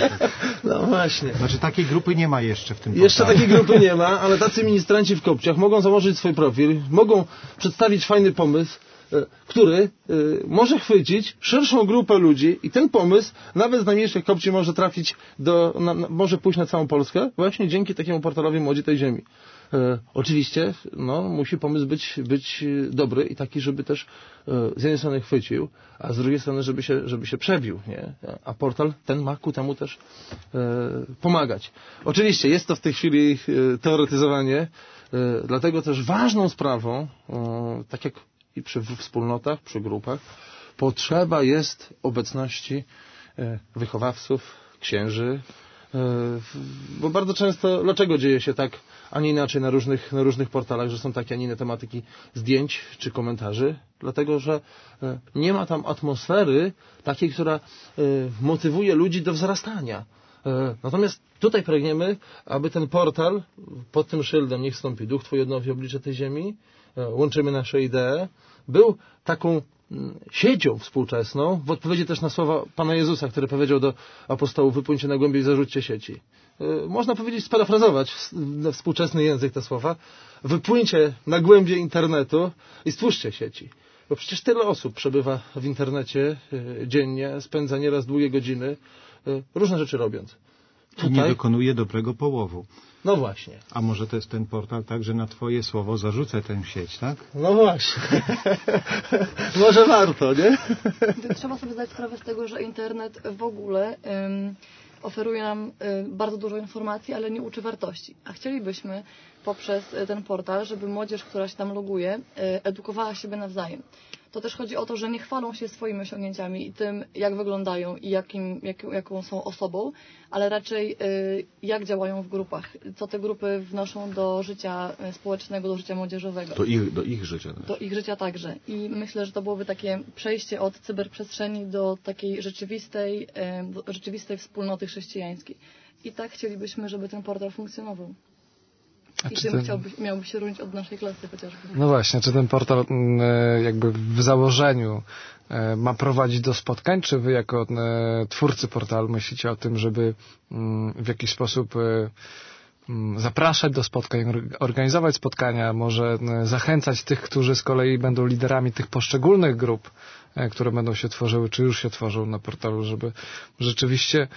No właśnie. Znaczy takiej grupy nie ma jeszcze w tym portalu. Jeszcze takiej grupy nie ma, ale tacy ministranci w Kopciach mogą założyć swój profil, mogą przedstawić fajny pomysł, który może chwycić szerszą grupę ludzi i ten pomysł nawet z najmniejszych kopci może trafić może pójść na całą Polskę właśnie dzięki takiemu portalowi Młodzi tej Ziemi. Oczywiście musi pomysł być dobry i taki, żeby też z jednej strony chwycił, a z drugiej strony, żeby się przebił, nie? A portal ten ma ku temu też pomagać. Oczywiście jest to w tej chwili teoretyzowanie, dlatego też ważną sprawą, tak jak i przy wspólnotach, przy grupach, potrzeba jest obecności wychowawców, księży, bo bardzo często, dlaczego dzieje się tak, a nie inaczej na różnych portalach, że są takie, a nie inne tematyki zdjęć czy komentarzy? Dlatego, że nie ma tam atmosfery takiej, która motywuje ludzi do wzrastania. Natomiast tutaj pragniemy, aby ten portal pod tym szyldem niech wstąpi Duch Twój odnowi oblicze tej ziemi, łączymy nasze idee, był taką siecią współczesną, w odpowiedzi też na słowa Pana Jezusa, który powiedział do apostołów: wypłyńcie na głębiej i zarzućcie sieci. Można powiedzieć, sparafrazować na współczesny język te słowa: wypłyńcie na głębiej internetu i stwórzcie sieci. Bo przecież tyle osób przebywa w internecie dziennie, spędza nieraz długie godziny, różne rzeczy robiąc. I nie dokonuje dobrego połowu. No właśnie. A może to jest ten portal tak, że na Twoje słowo zarzucę tę sieć, tak? No właśnie. Może warto, nie? Trzeba sobie zdać sprawę z tego, że internet w ogóle oferuje nam bardzo dużo informacji, ale nie uczy wartości. A chcielibyśmy poprzez ten portal, żeby młodzież, która się tam loguje, edukowała siebie nawzajem. To też chodzi o to, że nie chwalą się swoimi osiągnięciami i tym, jak wyglądają i jaką są osobą, ale raczej jak działają w grupach, co te grupy wnoszą do życia społecznego, do życia młodzieżowego. Do ich życia też. Do ich życia także. I myślę, że to byłoby takie przejście od cyberprzestrzeni do takiej rzeczywistej wspólnoty chrześcijańskiej. I tak chcielibyśmy, żeby ten portal funkcjonował. I czym miałby się różnić od naszej klasy chociażby? No właśnie, czy ten portal jakby w założeniu ma prowadzić do spotkań, czy wy jako twórcy portalu myślicie o tym, żeby w jakiś sposób zapraszać do spotkań, organizować spotkania, może zachęcać tych, którzy z kolei będą liderami tych poszczególnych grup, które będą się tworzyły, czy już się tworzą na portalu, żeby rzeczywiście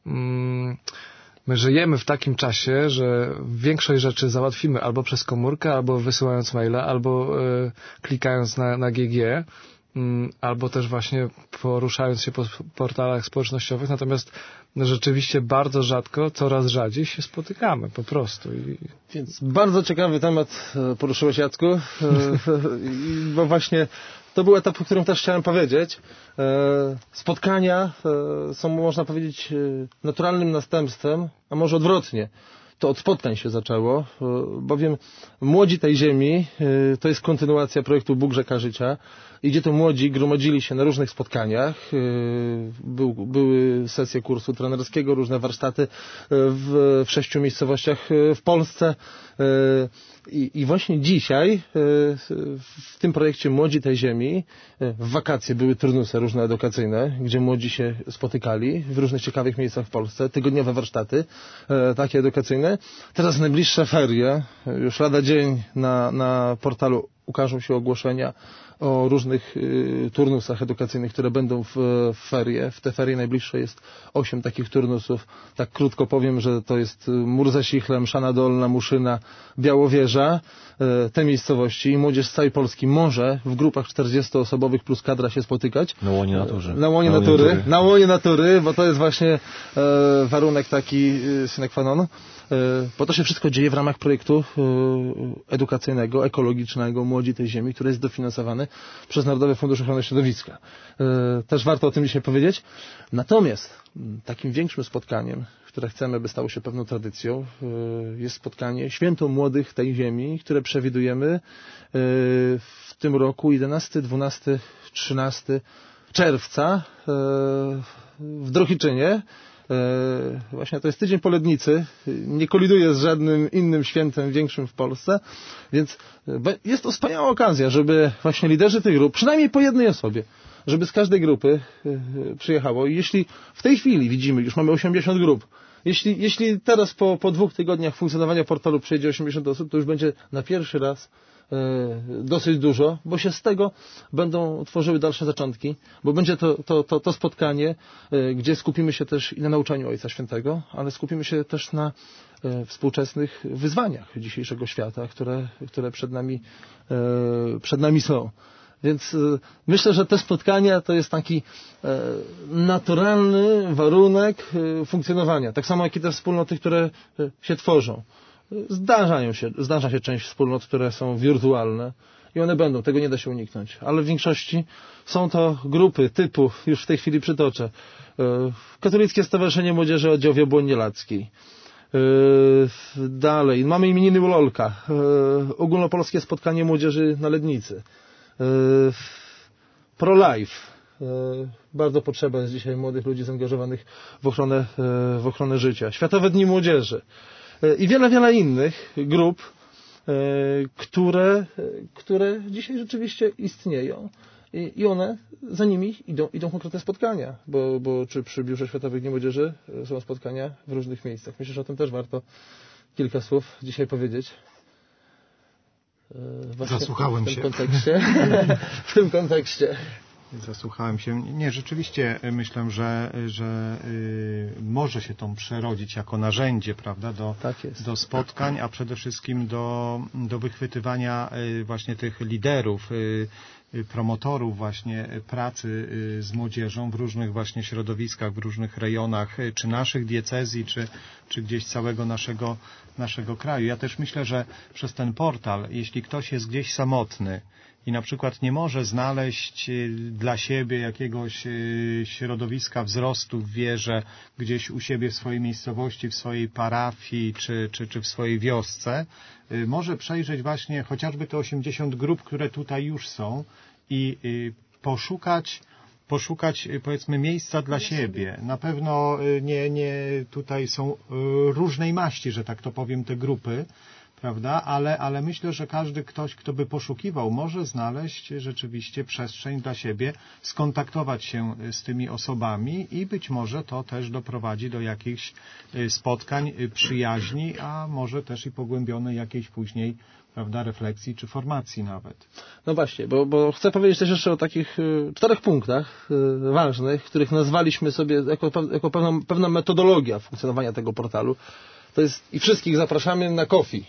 my żyjemy w takim czasie, że większość rzeczy załatwimy albo przez komórkę, albo wysyłając maila, albo klikając na GG, albo też właśnie poruszając się po portalach społecznościowych, natomiast rzeczywiście bardzo rzadko, coraz rzadziej się spotykamy po prostu. Więc bardzo ciekawy temat poruszyłeś, Jacku, bo właśnie to był etap, o którym też chciałem powiedzieć. Spotkania są, można powiedzieć, naturalnym następstwem, a może odwrotnie. To od spotkań się zaczęło, bowiem Młodzi tej Ziemi to jest kontynuacja projektu Bóg Rzeka Życia, gdzie to młodzi gromadzili się na różnych spotkaniach, były sesje kursu trenerskiego, różne warsztaty w 6 miejscowościach w Polsce. I właśnie dzisiaj w tym projekcie Młodzi tej Ziemi w wakacje były turnusy różne edukacyjne, gdzie młodzi się spotykali w różnych ciekawych miejscach w Polsce, tygodniowe warsztaty takie edukacyjne. Teraz najbliższe ferie, już lada dzień na portalu ukażą się ogłoszenia o różnych turnusach edukacyjnych, które będą w ferie. W te ferie najbliższe jest 8 takich turnusów. Tak krótko powiem, że to jest Mur za Sichlem, Mszana Dolna, Muszyna, Białowieża, te miejscowości. I młodzież z całej Polski może w grupach 40-osobowych plus kadra się spotykać. Na łonie natury. Na łonie natury, bo to jest właśnie warunek taki sine qua non. Bo to się wszystko dzieje w ramach projektu edukacyjnego, ekologicznego Młodzi tej Ziemi, który jest dofinansowany przez Narodowy Fundusz Ochrony Środowiska. Też warto o tym dzisiaj powiedzieć. Natomiast takim większym spotkaniem, które chcemy, by stało się pewną tradycją, jest spotkanie Święto Młodych tej Ziemi, które przewidujemy w tym roku 11, 12, 13 czerwca w Drohiczynie. Właśnie to jest tydzień po Lednicy, nie koliduje z żadnym innym świętem większym w Polsce, więc jest to wspaniała okazja, żeby właśnie liderzy tych grup, przynajmniej po jednej osobie, żeby z każdej grupy przyjechało. I jeśli w tej chwili widzimy, już mamy 80 grup, jeśli teraz po 2 tygodniach funkcjonowania portalu przyjedzie 80 osób, to już będzie na pierwszy raz dosyć dużo, bo się z tego będą tworzyły dalsze zaczątki, bo będzie to spotkanie, gdzie skupimy się też i na nauczaniu Ojca Świętego, ale skupimy się też na współczesnych wyzwaniach dzisiejszego świata, które przed nami są. Więc myślę, że te spotkania to jest taki naturalny warunek funkcjonowania. Tak samo jak i te wspólnoty, które się tworzą. Zdarza się część wspólnot, które są wirtualne i one będą, tego nie da się uniknąć. Ale w większości są to grupy typu, już w tej chwili przytoczę, Katolickie Stowarzyszenie Młodzieży Oddział w Jabłoni Lackiej. Dalej, mamy imieniny u Lolka, Ogólnopolskie Spotkanie Młodzieży na Lednicy. Pro-Life. Bardzo potrzeba jest dzisiaj młodych ludzi zaangażowanych w ochronę życia. Światowe Dni Młodzieży. I wiele innych grup, które dzisiaj rzeczywiście istnieją. I one, za nimi idą konkretne spotkania, bo czy przy Biurze Światowych Dni Młodzieży są spotkania w różnych miejscach. Myślę, że o tym też warto kilka słów dzisiaj powiedzieć. Zasłuchałem się. W tym kontekście. Zasłuchałem się. Nie, rzeczywiście myślę, że może się to przerodzić jako narzędzie, prawda, do spotkań, a przede wszystkim do wychwytywania właśnie tych liderów, promotorów właśnie pracy z młodzieżą w różnych właśnie środowiskach, w różnych rejonach, czy naszych diecezji, czy gdzieś całego naszego kraju. Ja też myślę, że przez ten portal, jeśli ktoś jest gdzieś samotny i na przykład nie może znaleźć dla siebie jakiegoś środowiska wzrostu w wierze gdzieś u siebie w swojej miejscowości, w swojej parafii czy w swojej wiosce, może przejrzeć właśnie chociażby te 80 grup, które tutaj już są i poszukać powiedzmy miejsca dla siebie. Na pewno nie tutaj są różnej maści, że tak to powiem, te grupy, prawda? Ale myślę, że każdy ktoś, kto by poszukiwał, może znaleźć rzeczywiście przestrzeń dla siebie, skontaktować się z tymi osobami i być może to też doprowadzi do jakichś spotkań, przyjaźni, a może też i pogłębionej jakiejś później, prawda, refleksji czy formacji nawet. No właśnie, bo chcę powiedzieć też jeszcze o takich 4 punktach ważnych, których nazwaliśmy sobie jako pewna metodologia funkcjonowania tego portalu. To jest, i wszystkich zapraszamy na Ko-fi.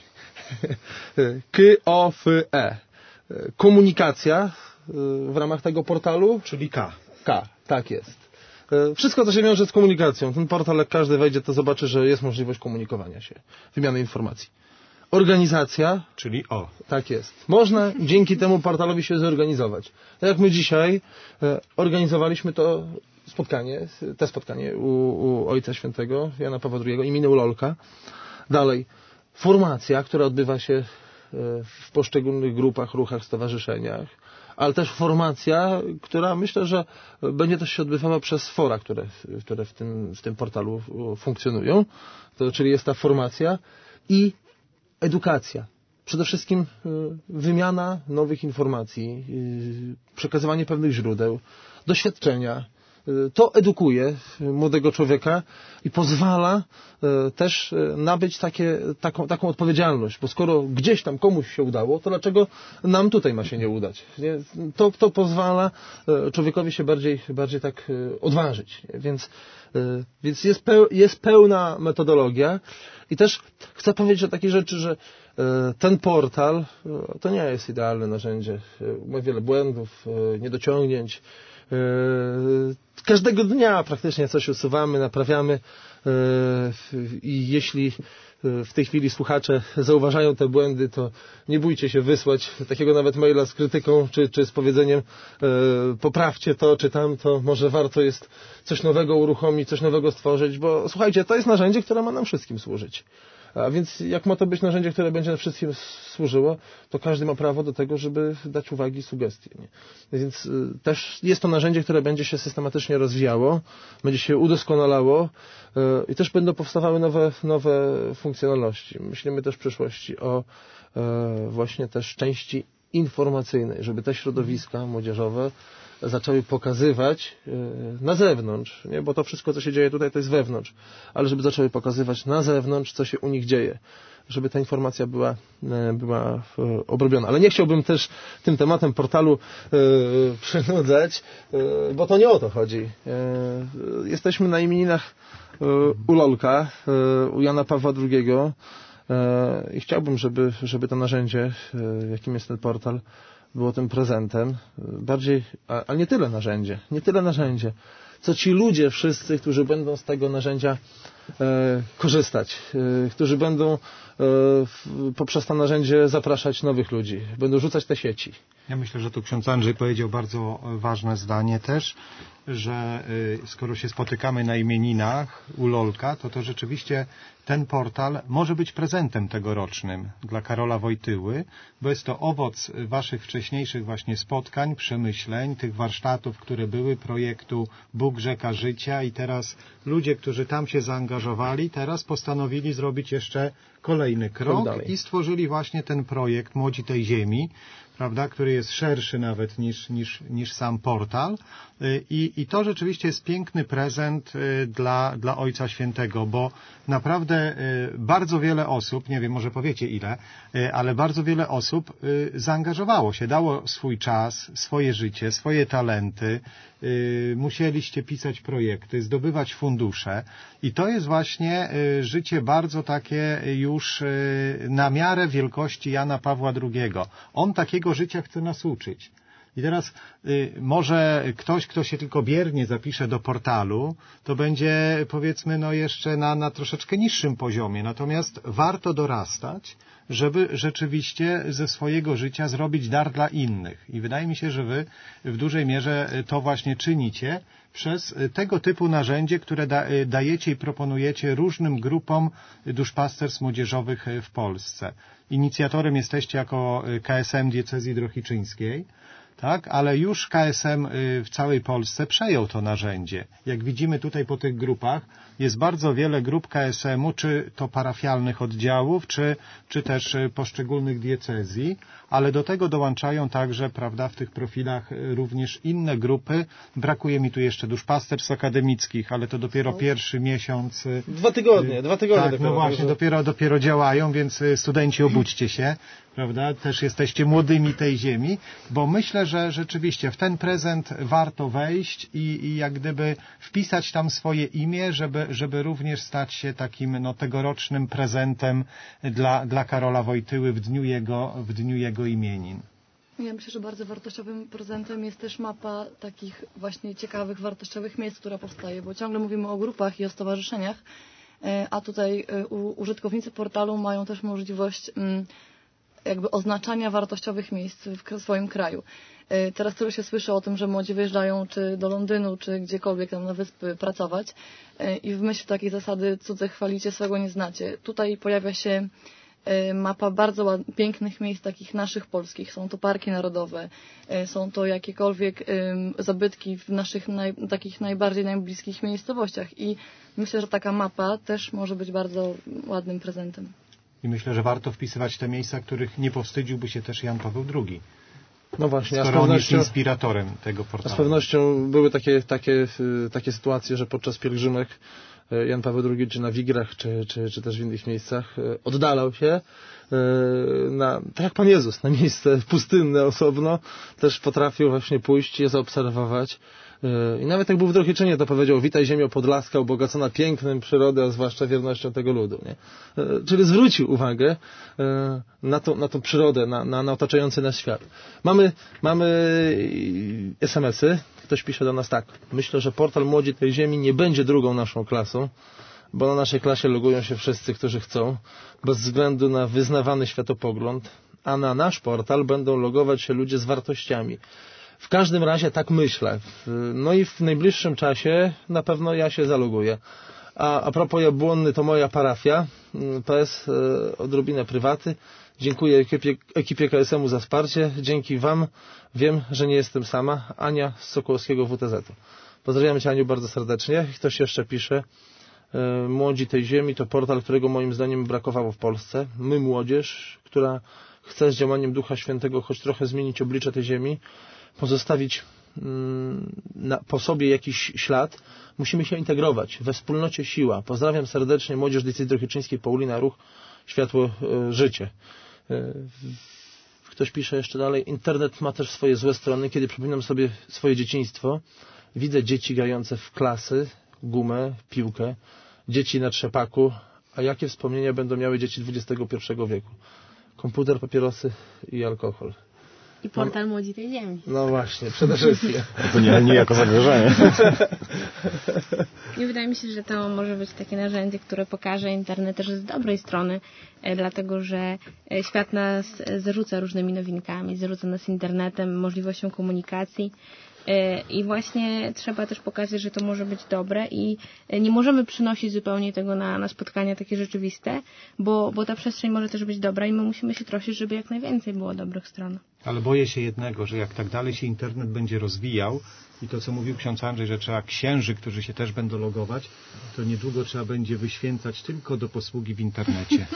K-O-F-E. Komunikacja w ramach tego portalu. Czyli K. K, tak jest. Wszystko, co się wiąże z komunikacją. Ten portal, jak każdy wejdzie, to zobaczy, że jest możliwość komunikowania się, wymiany informacji. Organizacja. Czyli O. Tak jest. Można dzięki temu portalowi się zorganizować. Tak jak my dzisiaj organizowaliśmy te spotkanie u Ojca Świętego, Jana Pawła II, imienia Ulolka. Dalej, formacja, która odbywa się w poszczególnych grupach, ruchach, stowarzyszeniach, ale też formacja, która myślę, że będzie też się odbywała przez fora, które w tym portalu funkcjonują. Czyli jest ta formacja i edukacja. Przede wszystkim wymiana nowych informacji, przekazywanie pewnych źródeł, doświadczenia. To edukuje młodego człowieka i pozwala też nabyć taką odpowiedzialność, bo skoro gdzieś tam komuś się udało, to dlaczego nam tutaj ma się nie udać? Nie? To pozwala człowiekowi się bardziej tak odważyć. Nie? Więc jest pełna metodologia i też chcę powiedzieć o takiej rzeczy, że ten portal to nie jest idealne narzędzie. Ma wiele błędów, niedociągnięć. Każdego dnia praktycznie coś usuwamy, naprawiamy i jeśli w tej chwili słuchacze zauważają te błędy, to nie bójcie się wysłać takiego nawet maila z krytyką czy z powiedzeniem poprawcie to czy tamto, może warto jest coś nowego uruchomić, coś nowego stworzyć, bo słuchajcie, to jest narzędzie, które ma nam wszystkim służyć. A więc jak ma to być narzędzie, które będzie wszystkim służyło, to każdy ma prawo do tego, żeby dać uwagi i sugestie. Nie? Więc też jest to narzędzie, które będzie się systematycznie rozwijało, będzie się udoskonalało i też będą powstawały nowe funkcjonalności. Myślimy też w przyszłości o właśnie też części informacyjnej, żeby te środowiska młodzieżowe zaczęły pokazywać na zewnątrz, nie? Bo to wszystko, co się dzieje tutaj, to jest wewnątrz, ale żeby zaczęły pokazywać na zewnątrz, co się u nich dzieje, żeby ta informacja była obrobiona. Ale nie chciałbym też tym tematem portalu przynudzać, bo to nie o to chodzi. Jesteśmy na imieninach Ulolka, u Jana Pawła II i chciałbym, żeby to narzędzie, jakim jest ten portal, było tym prezentem, bardziej, a nie tyle narzędzie, co ci ludzie wszyscy, którzy będą z tego narzędzia korzystać, którzy będą poprzez to narzędzie zapraszać nowych ludzi, będą rzucać te sieci. Ja myślę, że tu ksiądz Andrzej powiedział bardzo ważne zdanie też, że skoro się spotykamy na imieninach u Lolka, to rzeczywiście ten portal może być prezentem tegorocznym dla Karola Wojtyły, bo jest to owoc waszych wcześniejszych właśnie spotkań, przemyśleń, tych warsztatów, które były, projektu Bóg Rzeka Życia i teraz ludzie, którzy tam się zaangażowali, teraz postanowili zrobić jeszcze kolejny krok i stworzyli właśnie ten projekt Młodzi tej Ziemi, prawda, który jest szerszy nawet niż sam portal i to rzeczywiście jest piękny prezent dla Ojca Świętego, bo naprawdę naprawdę bardzo wiele osób, nie wiem, może powiecie ile, ale bardzo wiele osób zaangażowało się, dało swój czas, swoje życie, swoje talenty, musieliście pisać projekty, zdobywać fundusze i to jest właśnie życie bardzo takie już na miarę wielkości Jana Pawła II. On takiego życia chce nas uczyć. I teraz może ktoś, kto się tylko biernie zapisze do portalu, to będzie powiedzmy jeszcze na troszeczkę niższym poziomie. Natomiast warto dorastać, żeby rzeczywiście ze swojego życia zrobić dar dla innych. I wydaje mi się, że wy w dużej mierze to właśnie czynicie przez tego typu narzędzie, które dajecie i proponujecie różnym grupom duszpasterstw młodzieżowych w Polsce. Inicjatorem jesteście jako KSM Diecezji Drohiczyńskiej, tak, ale już KSM w całej Polsce przejął to narzędzie. Jak widzimy tutaj po tych grupach, jest bardzo wiele grup KSM-u, czy to parafialnych oddziałów, czy też poszczególnych diecezji, ale do tego dołączają także, prawda, w tych profilach również inne grupy. Brakuje mi tu jeszcze duszpasterstw akademickich, ale to dopiero pierwszy miesiąc. 2 tygodnie. Tak, no właśnie, dopiero działają, więc studenci obudźcie się, prawda, też jesteście młodymi tej ziemi, bo myślę, że rzeczywiście w ten prezent warto wejść i jak gdyby wpisać tam swoje imię, żeby również stać się takim tegorocznym prezentem dla Karola Wojtyły w dniu jego imienin. Ja myślę, że bardzo wartościowym prezentem jest też mapa takich właśnie ciekawych, wartościowych miejsc, która powstaje, bo ciągle mówimy o grupach i o stowarzyszeniach, a tutaj użytkownicy portalu mają też możliwość jakby oznaczania wartościowych miejsc w swoim kraju. Teraz tyle się słyszy o tym, że młodzi wyjeżdżają czy do Londynu, czy gdziekolwiek tam na wyspy pracować i w myśl takiej zasady cudze chwalicie, swego nie znacie. Tutaj pojawia się mapa bardzo pięknych miejsc takich naszych polskich. Są to parki narodowe, są to jakiekolwiek zabytki w naszych takich najbliskich miejscowościach i myślę, że taka mapa też może być bardzo ładnym prezentem. I myślę, że warto wpisywać te miejsca, których nie powstydziłby się też Jan Paweł II. No właśnie, skoro on jest inspiratorem tego portalu. A z pewnością były takie sytuacje, że podczas pielgrzymek Jan Paweł II czy na Wigrach, czy też w innych miejscach oddalał się, tak jak Pan Jezus, na miejsce pustynne osobno, też potrafił właśnie pójść, je zaobserwować. I nawet jak był w Drohiczynie, to powiedział: witaj ziemio podlaska, ubogacona pięknem przyrody, a zwłaszcza wiernością tego ludu. Nie? Czyli zwrócił uwagę na tą przyrodę, na otaczający nas świat. Mamy SMS-y. Ktoś pisze do nas tak: myślę, że portal Młodzi tej Ziemi nie będzie drugą naszą klasą, bo na naszej klasie logują się wszyscy, którzy chcą, bez względu na wyznawany światopogląd, a na nasz portal będą logować się ludzie z wartościami. W każdym razie tak myślę. No i w najbliższym czasie na pewno ja się zaloguję. A propos Jabłonny, to moja parafia. PS odrobinę prywaty. Dziękuję ekipie KSM-u za wsparcie. Dzięki Wam wiem, że nie jestem sama. Ania z Sokołowskiego WTZ-u. Pozdrawiam Cię, Aniu, bardzo serdecznie. Ktoś jeszcze pisze: Młodzi tej Ziemi to portal, którego moim zdaniem brakowało w Polsce. My, młodzież, która chce z działaniem Ducha Świętego choć trochę zmienić oblicze tej ziemi, pozostawić po sobie jakiś ślad, musimy się integrować. We wspólnocie siła. Pozdrawiam serdecznie młodzież Diecezji Drohiczyńskiej, Paulina Ruch, Światło, Życie. Ktoś pisze jeszcze dalej: internet ma też swoje złe strony. Kiedy przypominam sobie swoje dzieciństwo, widzę dzieci grające w klasy, gumę, piłkę, dzieci na trzepaku, a jakie wspomnienia będą miały dzieci XXI wieku? Komputer, papierosy i alkohol. I portal Młodzi tej Ziemi. No właśnie, przede wszystkim. To nie jako zagrożenie. I wydaje mi się, że to może być takie narzędzie, które pokaże internet też z dobrej strony, dlatego że świat nas zarzuca różnymi nowinkami, zarzuca nas internetem, możliwością komunikacji. I właśnie trzeba też pokazać, że to może być dobre i nie możemy przynosić zupełnie tego na spotkania takie rzeczywiste, bo ta przestrzeń może też być dobra i my musimy się troszczyć, żeby jak najwięcej było dobrych stron. Ale boję się jednego, że jak tak dalej się internet będzie rozwijał i to, co mówił ksiądz Andrzej, że trzeba księży, którzy się też będą logować, to niedługo trzeba będzie wyświęcać tylko do posługi w internecie.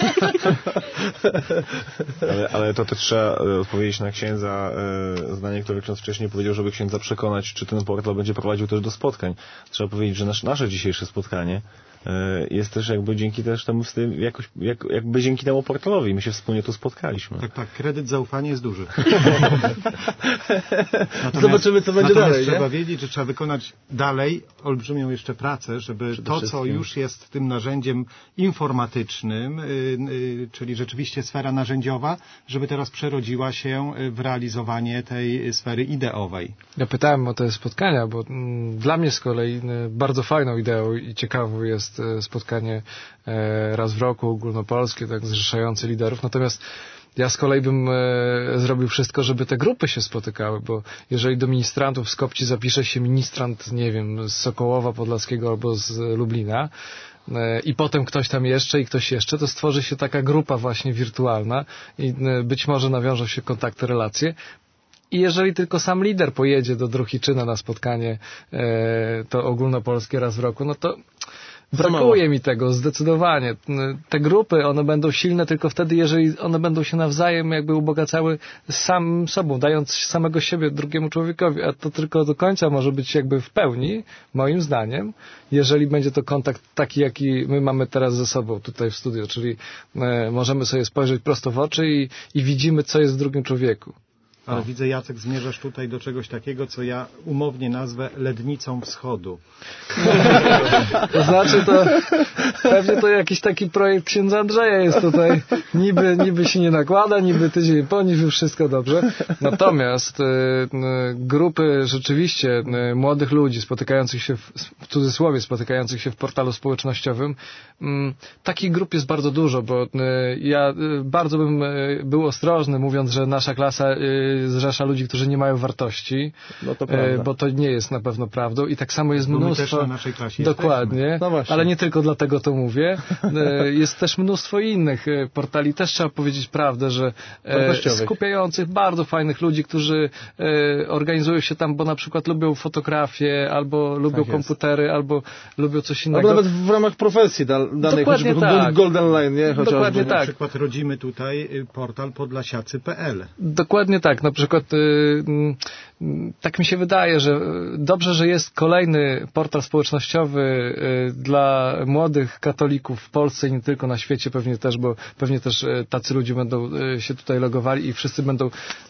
Ale to też trzeba odpowiedzieć na księdza zdanie, które ksiądz wcześniej powiedział, żeby księdza przekonać, czy ten portal będzie prowadził też do spotkań. Trzeba powiedzieć, że nasze dzisiejsze spotkanie jest też jakby dzięki też temu, jakby dzięki temu portalowi. My się wspólnie tu spotkaliśmy. Tak, kredyt zaufania jest duży. Zobaczymy, co będzie dalej. Trzeba wiedzieć, że trzeba wykonać dalej olbrzymią jeszcze pracę, żeby to, co już jest tym narzędziem informatycznym, czyli rzeczywiście sfera narzędziowa, żeby teraz przerodziła się w realizowanie tej sfery ideowej. Ja pytałem o te spotkania, bo dla mnie z kolei bardzo fajną ideą i ciekawą jest spotkanie raz w roku ogólnopolskie, tak zrzeszające liderów. Natomiast ja z kolei bym zrobił wszystko, żeby te grupy się spotykały, bo jeżeli do ministrantów z Kopci zapisze się ministrant, nie wiem, z Sokołowa Podlaskiego albo z Lublina, i potem ktoś tam jeszcze i ktoś jeszcze, to stworzy się taka grupa właśnie wirtualna i być może nawiążą się kontakty, relacje. I jeżeli tylko sam lider pojedzie do Druhiczyna na spotkanie to ogólnopolskie raz w roku, no to brakuje mi tego zdecydowanie. Te grupy, one będą silne tylko wtedy, jeżeli one będą się nawzajem jakby ubogacały sam sobą, dając samego siebie drugiemu człowiekowi, a to tylko do końca może być jakby w pełni, moim zdaniem, jeżeli będzie to kontakt taki, jaki my mamy teraz ze sobą tutaj w studio, czyli możemy sobie spojrzeć prosto w oczy i widzimy, co jest w drugim człowieku. Ale widzę, Jacek, zmierzasz tutaj do czegoś takiego, co ja umownie nazwę lednicą wschodu. To znaczy, to pewnie to jakiś taki projekt księdza Andrzeja jest tutaj. Niby się nie nakłada, niby tydzień po, niby wszystko dobrze. Natomiast grupy rzeczywiście młodych ludzi spotykających się, w cudzysłowie spotykających się w portalu społecznościowym, takich grup jest bardzo dużo, bo ja bardzo bym był ostrożny, mówiąc, że nasza klasa zrzesza ludzi, którzy nie mają wartości, no to prawda. Bo to nie jest na pewno prawdą i tak samo jest bo mnóstwo... My też na naszej klasie dokładnie, no ale nie tylko dlatego to mówię. Jest też mnóstwo innych portali, też trzeba powiedzieć prawdę, że skupiających bardzo fajnych ludzi, którzy organizują się tam, bo na przykład lubią fotografię, albo lubią komputery, albo lubią coś innego. Albo nawet w ramach profesji danej, choćby tak. Golden Line, nie? Dokładnie tak. Na przykład rodzimy tutaj portal podlasiacy.pl. Dokładnie tak. Na przykład tak mi się wydaje, że dobrze, że jest kolejny portal społecznościowy dla młodych katolików w Polsce i nie tylko na świecie pewnie też, bo pewnie też tacy ludzie będą się tutaj logowali i wszyscy będą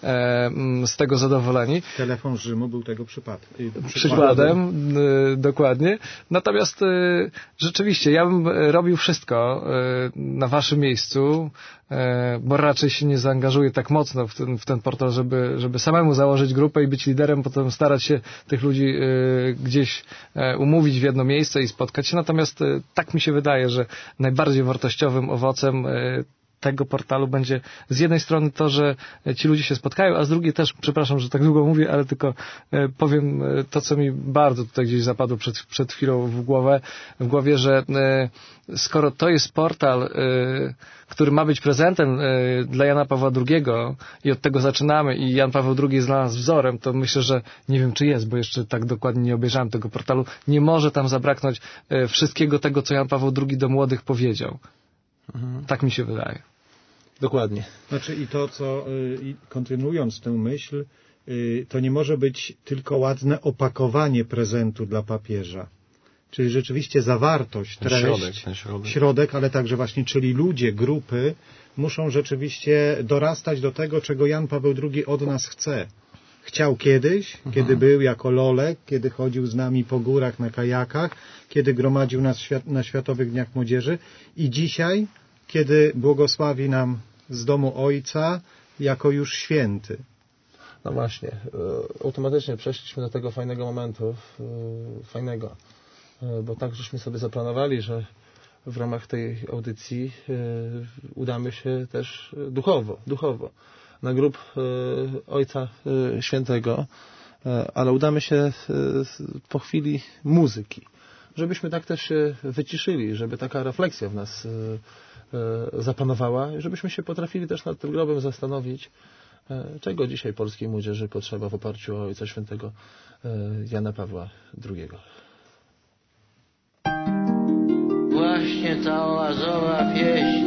z tego zadowoleni. Telefon Rzymu był tego przykładem. Dokładnie. Natomiast rzeczywiście ja bym robił wszystko na waszym miejscu, bo raczej się nie zaangażuję tak mocno w ten portal, żeby samemu założyć grupę i być liderem, potem starać się tych ludzi gdzieś umówić w jedno miejsce i spotkać się. Natomiast tak mi się wydaje, że najbardziej wartościowym owocem tego portalu będzie z jednej strony to, że ci ludzie się spotkają, a z drugiej też, przepraszam, że tak długo mówię, ale tylko powiem to, co mi bardzo tutaj gdzieś zapadło przed chwilą w głowie, że skoro to jest portal, który ma być prezentem dla Jana Pawła II i od tego zaczynamy i Jan Paweł II jest dla nas wzorem, to myślę, że nie wiem, czy jest, bo jeszcze tak dokładnie nie obejrzałem tego portalu, nie może tam zabraknąć wszystkiego tego, co Jan Paweł II do młodych powiedział. Tak mi się wydaje. Dokładnie. Znaczy i to, co kontynuując tę myśl, to nie może być tylko ładne opakowanie prezentu dla papieża. Czyli rzeczywiście zawartość, treść, środek, ale także właśnie, czyli ludzie, grupy muszą rzeczywiście dorastać do tego, czego Jan Paweł II od nas chce. Chciał kiedyś, kiedy był jako Lolek, kiedy chodził z nami po górach na kajakach, kiedy gromadził nas na Światowych Dniach Młodzieży i dzisiaj, kiedy błogosławi nam z domu Ojca jako już święty. No właśnie, automatycznie przeszliśmy do tego fajnego momentu, bo tak żeśmy sobie zaplanowali, że w ramach tej audycji udamy się też duchowo na grób Ojca Świętego, ale udamy się po chwili muzyki, żebyśmy tak też się wyciszyli, żeby taka refleksja w nas zapanowała, żebyśmy się potrafili też nad tym grobem zastanowić, czego dzisiaj polskiej młodzieży potrzeba w oparciu o Ojca Świętego Jana Pawła II. Właśnie ta oazowa pieśń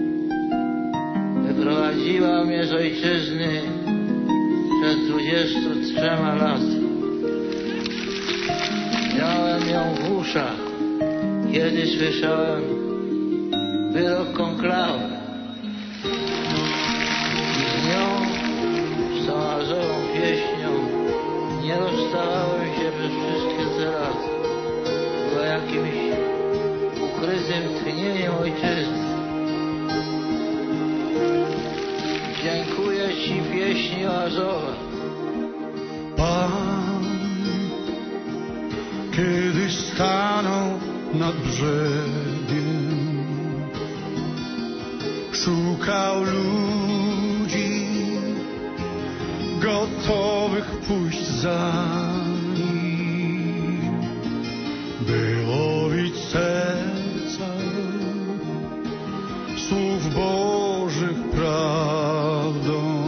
wyprowadziła mnie z ojczyzny przed 23 laty. Miałem ją w uszach kiedy słyszałem wyrok konklawy i z nią, z tą azową pieśnią nie rozstawałem się przez wszystkie te lata. Była jakimś ukrytym tchnieniem ojczyzny. Dziękuję Ci, pieśni Azowa. Pan, kiedy stanął nad brzegiem, szukał ludzi gotowych pójść za nim, by łowić serca słów Bożych prawdą.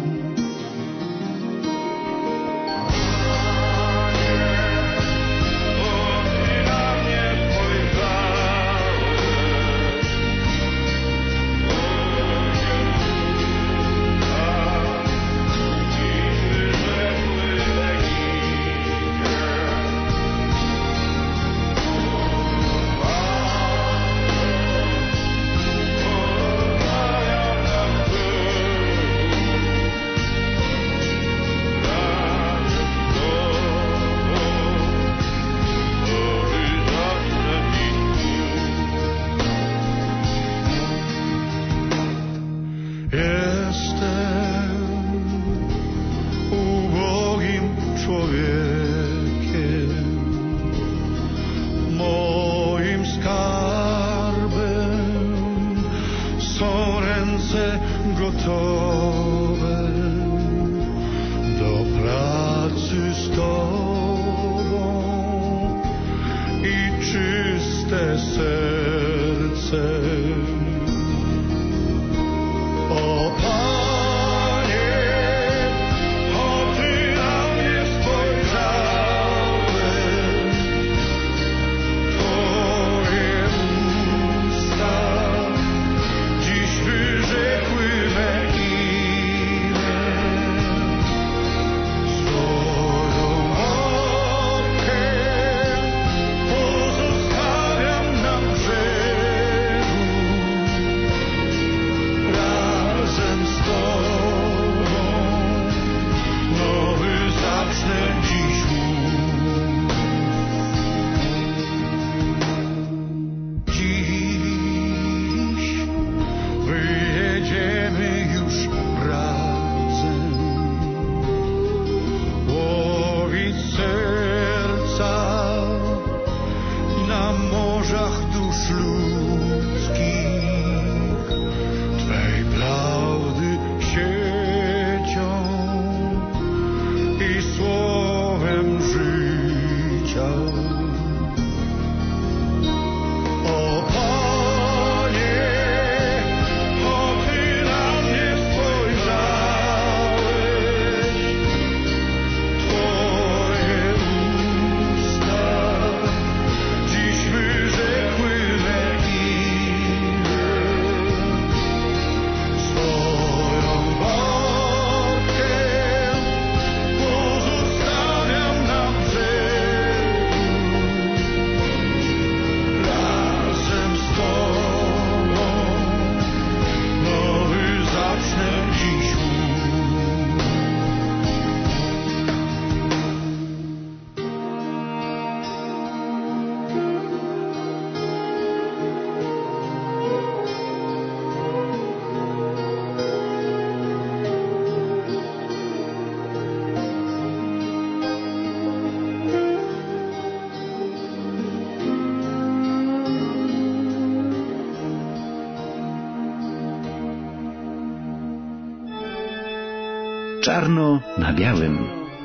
Czarno na białym.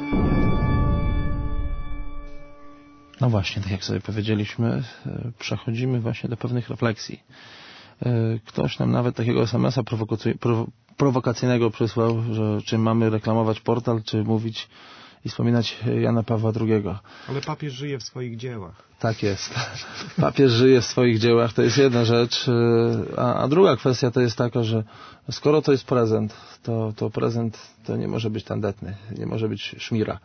No właśnie, tak jak sobie powiedzieliśmy, przechodzimy właśnie do pewnych refleksji. Ktoś nam nawet takiego SMS-a prowokacyjnego przysłał, że czy mamy reklamować portal, czy mówić i wspominać Jana Pawła II. Ale papież żyje w swoich dziełach. Tak jest. Papież żyje w swoich dziełach, to jest jedna rzecz. A druga kwestia to jest taka, że skoro to jest prezent, to prezent to nie może być tandetny, nie może być szmira.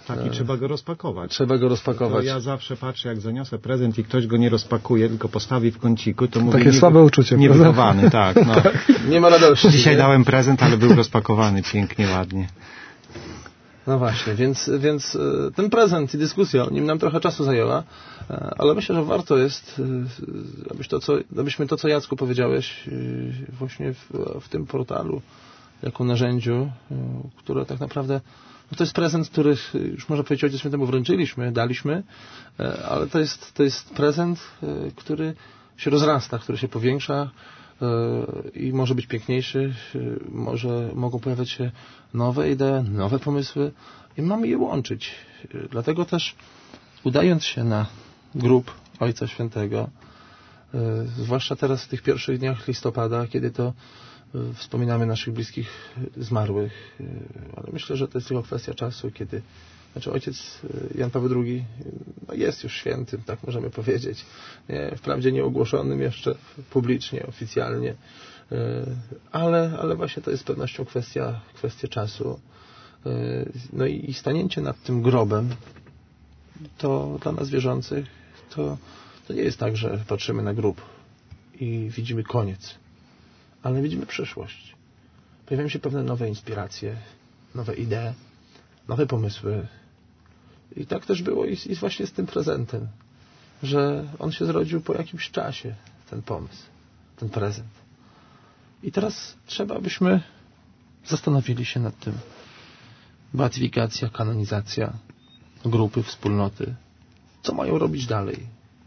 Tak, i trzeba go rozpakować. Trzeba go rozpakować. To ja zawsze patrzę, jak zaniosę prezent i ktoś go nie rozpakuje, tylko postawi w kąciku, to mówię... Takie słabe uczucie. Niewychowany, tak. No. Nie ma radości. Dzisiaj dałem prezent, ale był rozpakowany pięknie, ładnie. No właśnie, więc ten prezent i dyskusja o nim nam trochę czasu zajęła, ale myślę, że warto jest, abyśmy to, co Jacku powiedziałeś, właśnie w tym portalu, jako narzędziu, które tak naprawdę, no to jest prezent, który już można powiedzieć Ojcu Świętemu wręczyliśmy, daliśmy, ale to jest prezent, który się rozrasta, który się powiększa, i może być piękniejszy, mogą pojawiać się nowe idee, nowe pomysły i mamy je łączyć. Dlatego też udając się na grób Ojca Świętego, zwłaszcza teraz w tych pierwszych dniach listopada, kiedy to wspominamy naszych bliskich zmarłych, ale myślę, że to jest tylko kwestia czasu, kiedy ojciec Jan Paweł II jest już świętym, tak możemy powiedzieć. Wprawdzie nie ogłoszonym jeszcze publicznie, oficjalnie, ale właśnie to jest z pewnością kwestia czasu. No i stanięcie nad tym grobem, to dla nas wierzących, to nie jest tak, że patrzymy na grób i widzimy koniec, ale widzimy przyszłość. Pojawiają się pewne nowe inspiracje, nowe idee, nowe pomysły. I tak też było i właśnie z tym prezentem, że on się zrodził po jakimś czasie, ten pomysł, ten prezent. I teraz trzeba, abyśmy zastanowili się nad tym. Beatyfikacja, kanonizacja, grupy, wspólnoty. Co mają robić dalej?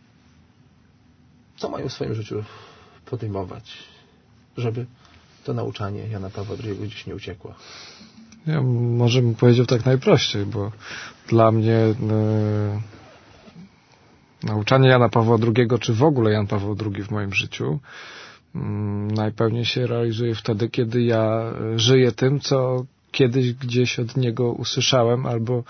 Co mają w swoim życiu podejmować, żeby to nauczanie Jana Pawła II gdzieś nie uciekło? Ja może bym powiedział tak najprościej, bo dla mnie nauczanie Jana Pawła II, czy w ogóle Jan Paweł II w moim życiu najpełniej się realizuje wtedy, kiedy ja żyję tym, co kiedyś gdzieś od niego usłyszałem, albo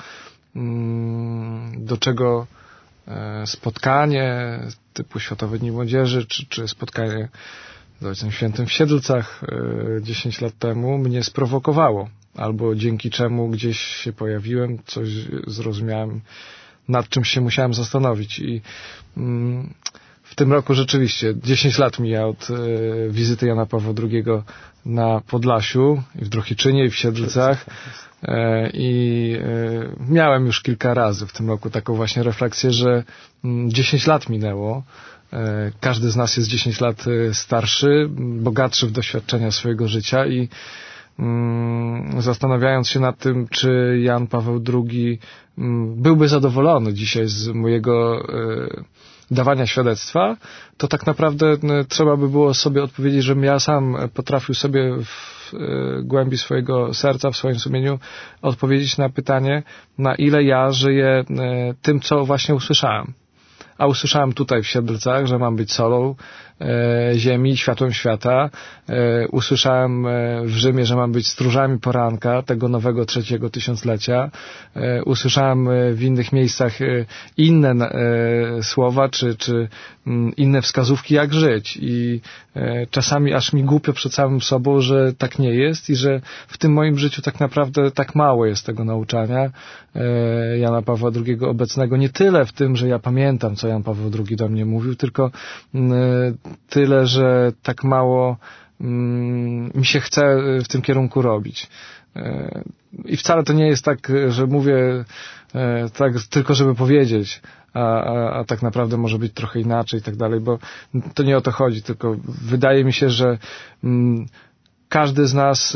do czego spotkanie typu Światowe Dni Młodzieży, czy spotkanie z Ojcem Świętym w Siedlcach 10 lat temu mnie sprowokowało. Albo dzięki czemu gdzieś się pojawiłem, coś zrozumiałem, nad czym się musiałem zastanowić. I w tym roku rzeczywiście 10 lat mija od wizyty Jana Pawła II na Podlasiu, i w Drohiczynie, i w Siedlcach. I miałem już kilka razy w tym roku taką właśnie refleksję, że 10 lat minęło. Każdy z nas jest 10 lat starszy, bogatszy w doświadczenia swojego życia i zastanawiając się nad tym, czy Jan Paweł II byłby zadowolony dzisiaj z mojego dawania świadectwa, to tak naprawdę trzeba by było sobie odpowiedzieć, żebym ja sam potrafił sobie w głębi swojego serca, w swoim sumieniu odpowiedzieć na pytanie, na ile ja żyję tym, co właśnie usłyszałem. A usłyszałem tutaj w Siedlcach, że mam być solą ziemi, światłem świata. Usłyszałem w Rzymie, że mam być stróżami poranka tego nowego 3. tysiąclecia. Usłyszałem w innych miejscach inne słowa, czy inne wskazówki, jak żyć. I czasami aż mi głupio przed samym sobą, że tak nie jest i że w tym moim życiu tak naprawdę tak mało jest tego nauczania Jana Pawła II obecnego. Nie tyle w tym, że ja pamiętam, co Jan Paweł II do mnie mówił, tylko tyle, że tak mało mi się chce w tym kierunku robić. I wcale to nie jest tak, że mówię tak tylko, żeby powiedzieć, a tak naprawdę może być trochę inaczej i tak dalej, bo to nie o to chodzi, tylko wydaje mi się, że każdy z nas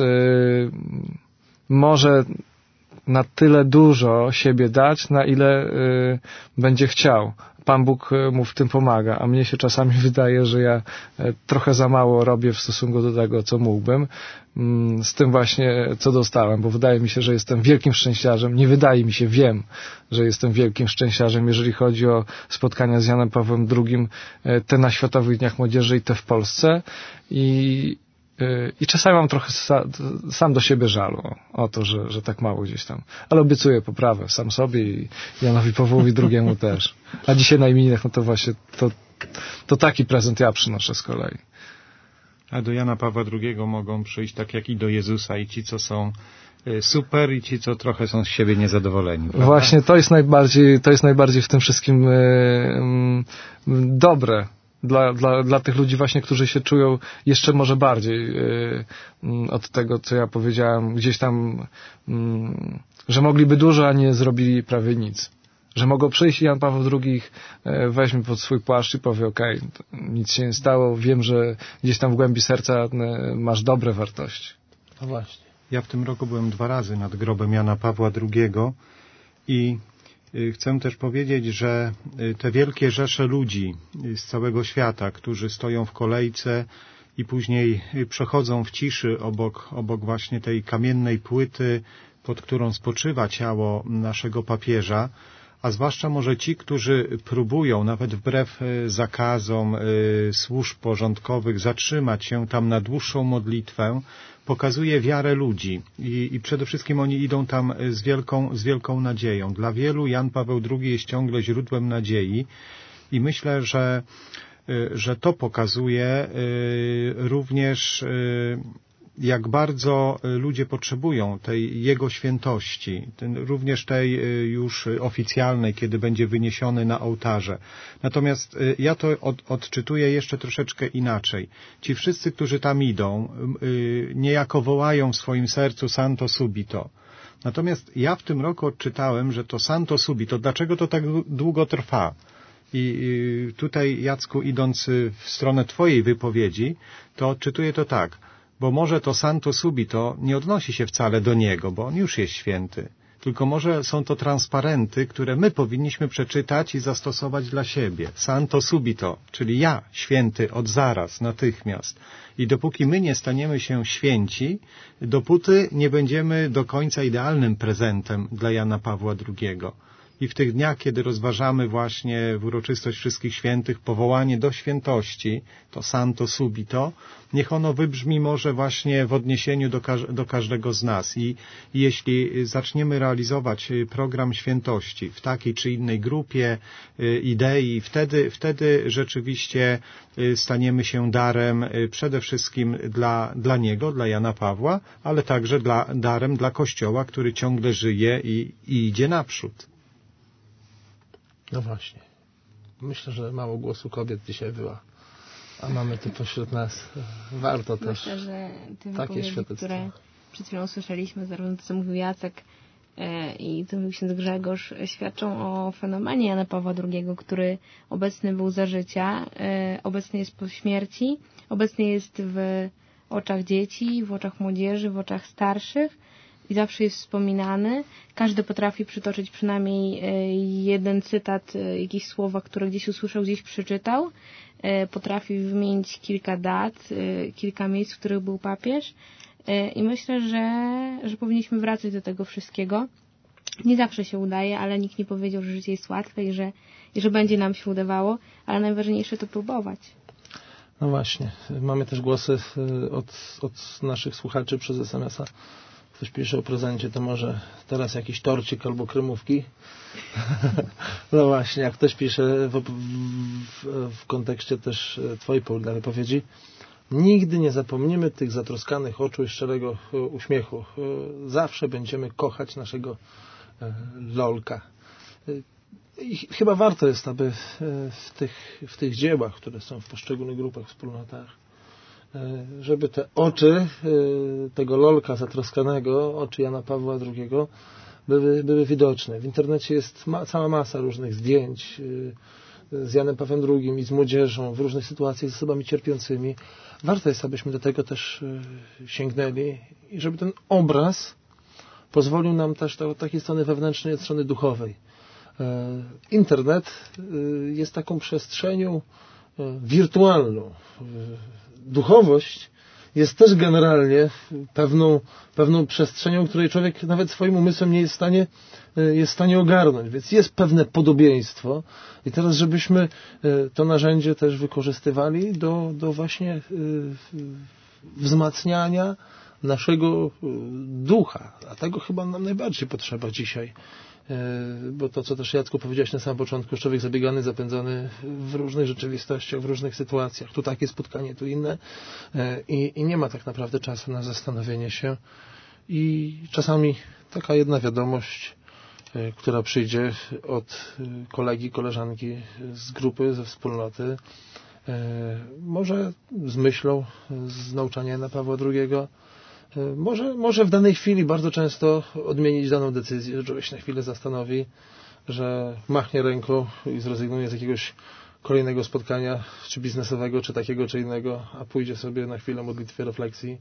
może na tyle dużo siebie dać, na ile będzie chciał. Pan Bóg mu w tym pomaga, a mnie się czasami wydaje, że ja trochę za mało robię w stosunku do tego, co mógłbym, z tym właśnie, co dostałem, bo wydaje mi się, że jestem wielkim szczęściarzem. Nie wydaje mi się, wiem, że jestem wielkim szczęściarzem, jeżeli chodzi o spotkania z Janem Pawłem II, te na Światowych Dniach Młodzieży i te w Polsce. I czasami mam trochę sam do siebie żalu o to, że tak mało gdzieś tam. Ale obiecuję poprawę sam sobie i Janowi Pawłowi II też. A dzisiaj na imieninach, no to właśnie to taki prezent ja przynoszę z kolei. A do Jana Pawła II mogą przyjść tak jak i do Jezusa i ci, co są super i ci, co trochę są z siebie niezadowoleni. Prawda? Właśnie to jest najbardziej w tym wszystkim dobre. Dla tych ludzi właśnie, którzy się czują jeszcze może bardziej od tego, co ja powiedziałem, gdzieś tam, że mogliby dużo, a nie zrobili prawie nic. Że mogą przyjść i Jan Paweł II ich weźmie pod swój płaszcz i powie okej, nic się nie stało, wiem, że gdzieś tam w głębi serca masz dobre wartości. No właśnie. Ja w tym roku byłem 2 razy nad grobem Jana Pawła II i chcę też powiedzieć, że te wielkie rzesze ludzi z całego świata, którzy stoją w kolejce i później przechodzą w ciszy obok właśnie tej kamiennej płyty, pod którą spoczywa ciało naszego papieża, a zwłaszcza może ci, którzy próbują, nawet wbrew zakazom służb porządkowych, zatrzymać się tam na dłuższą modlitwę, pokazuje wiarę ludzi i przede wszystkim oni idą tam z wielką nadzieją. Dla wielu Jan Paweł II jest ciągle źródłem nadziei i myślę, że to pokazuje również jak bardzo ludzie potrzebują tej Jego świętości, również tej już oficjalnej, kiedy będzie wyniesiony na ołtarze. Natomiast ja to odczytuję jeszcze troszeczkę inaczej. Ci wszyscy, którzy tam idą, niejako wołają w swoim sercu Santo Subito. Natomiast ja w tym roku odczytałem, że to Santo Subito, dlaczego to tak długo trwa? I tutaj, Jacku, idąc w stronę twojej wypowiedzi, to odczytuję to tak. Bo może to Santo Subito nie odnosi się wcale do Niego, bo On już jest święty. Tylko może są to transparenty, które my powinniśmy przeczytać i zastosować dla siebie. Santo Subito, czyli ja, święty od zaraz, natychmiast. I dopóki my nie staniemy się święci, dopóty nie będziemy do końca idealnym prezentem dla Jana Pawła II. I w tych dniach, kiedy rozważamy właśnie w uroczystość Wszystkich Świętych powołanie do świętości, to Santo Subito, niech ono wybrzmi może właśnie w odniesieniu do każdego z nas. I jeśli zaczniemy realizować program świętości w takiej czy innej grupie, idei, wtedy rzeczywiście staniemy się darem przede wszystkim dla Niego, dla Jana Pawła, ale także darem dla Kościoła, który ciągle żyje i idzie naprzód. No właśnie. Myślę, że mało głosu kobiet dzisiaj było, a mamy tu pośród nas. Warto też. Myślę, że te takie wypowiedzi, które przed chwilą słyszeliśmy, zarówno to, co mówił Jacek i co mówił ksiądz Grzegorz, świadczą o fenomenie Jana Pawła II, który obecny był za życia, obecny jest po śmierci, obecny jest w oczach dzieci, w oczach młodzieży, w oczach starszych, i zawsze jest wspominany. Każdy potrafi przytoczyć przynajmniej jeden cytat, jakieś słowa, które gdzieś usłyszał, gdzieś przeczytał. Potrafi wymienić kilka dat, kilka miejsc, w których był papież. I myślę, że powinniśmy wracać do tego wszystkiego. Nie zawsze się udaje, ale nikt nie powiedział, że życie jest łatwe i że będzie nam się udawało, ale najważniejsze to próbować. No właśnie. Mamy też głosy od naszych słuchaczy przez SMS-a. Ktoś pisze o prezencie, to może teraz jakiś torcik albo kremówki. No właśnie, jak ktoś pisze w kontekście też twojej wypowiedzi, nigdy nie zapomnimy tych zatroskanych oczu i szczerego uśmiechu. Zawsze będziemy kochać naszego Lolka. I chyba warto jest, aby w tych dziełach, które są w poszczególnych grupach, wspólnotach, żeby te oczy tego Lolka zatroskanego, oczy Jana Pawła II były widoczne. W internecie jest cała masa różnych zdjęć z Janem Pawłem II i z młodzieżą w różnych sytuacjach z osobami cierpiącymi. Warto jest, abyśmy do tego też sięgnęli i żeby ten obraz pozwolił nam też od takiej strony wewnętrznej, od strony duchowej. Internet jest taką przestrzenią wirtualną. Duchowość jest też generalnie pewną przestrzenią, której człowiek nawet swoim umysłem nie jest w stanie ogarnąć. Więc jest pewne podobieństwo i teraz, żebyśmy to narzędzie też wykorzystywali do właśnie wzmacniania naszego ducha. A tego chyba nam najbardziej potrzeba dzisiaj bo to, co też Jacku powiedziałeś na samym początku, człowiek zabiegany, zapędzony w różnych rzeczywistościach, w różnych sytuacjach. Tu takie spotkanie, tu inne i nie ma tak naprawdę czasu na zastanowienie się. I czasami taka jedna wiadomość, która przyjdzie od kolegi, koleżanki z grupy, ze wspólnoty, może z myślą z nauczania Jana Pawła II, może w danej chwili bardzo często odmienić daną decyzję, że człowiek się na chwilę zastanowi, że machnie ręką i zrezygnuje z jakiegoś kolejnego spotkania, czy biznesowego, czy takiego, czy innego, a pójdzie sobie na chwilę modlitwy, refleksji,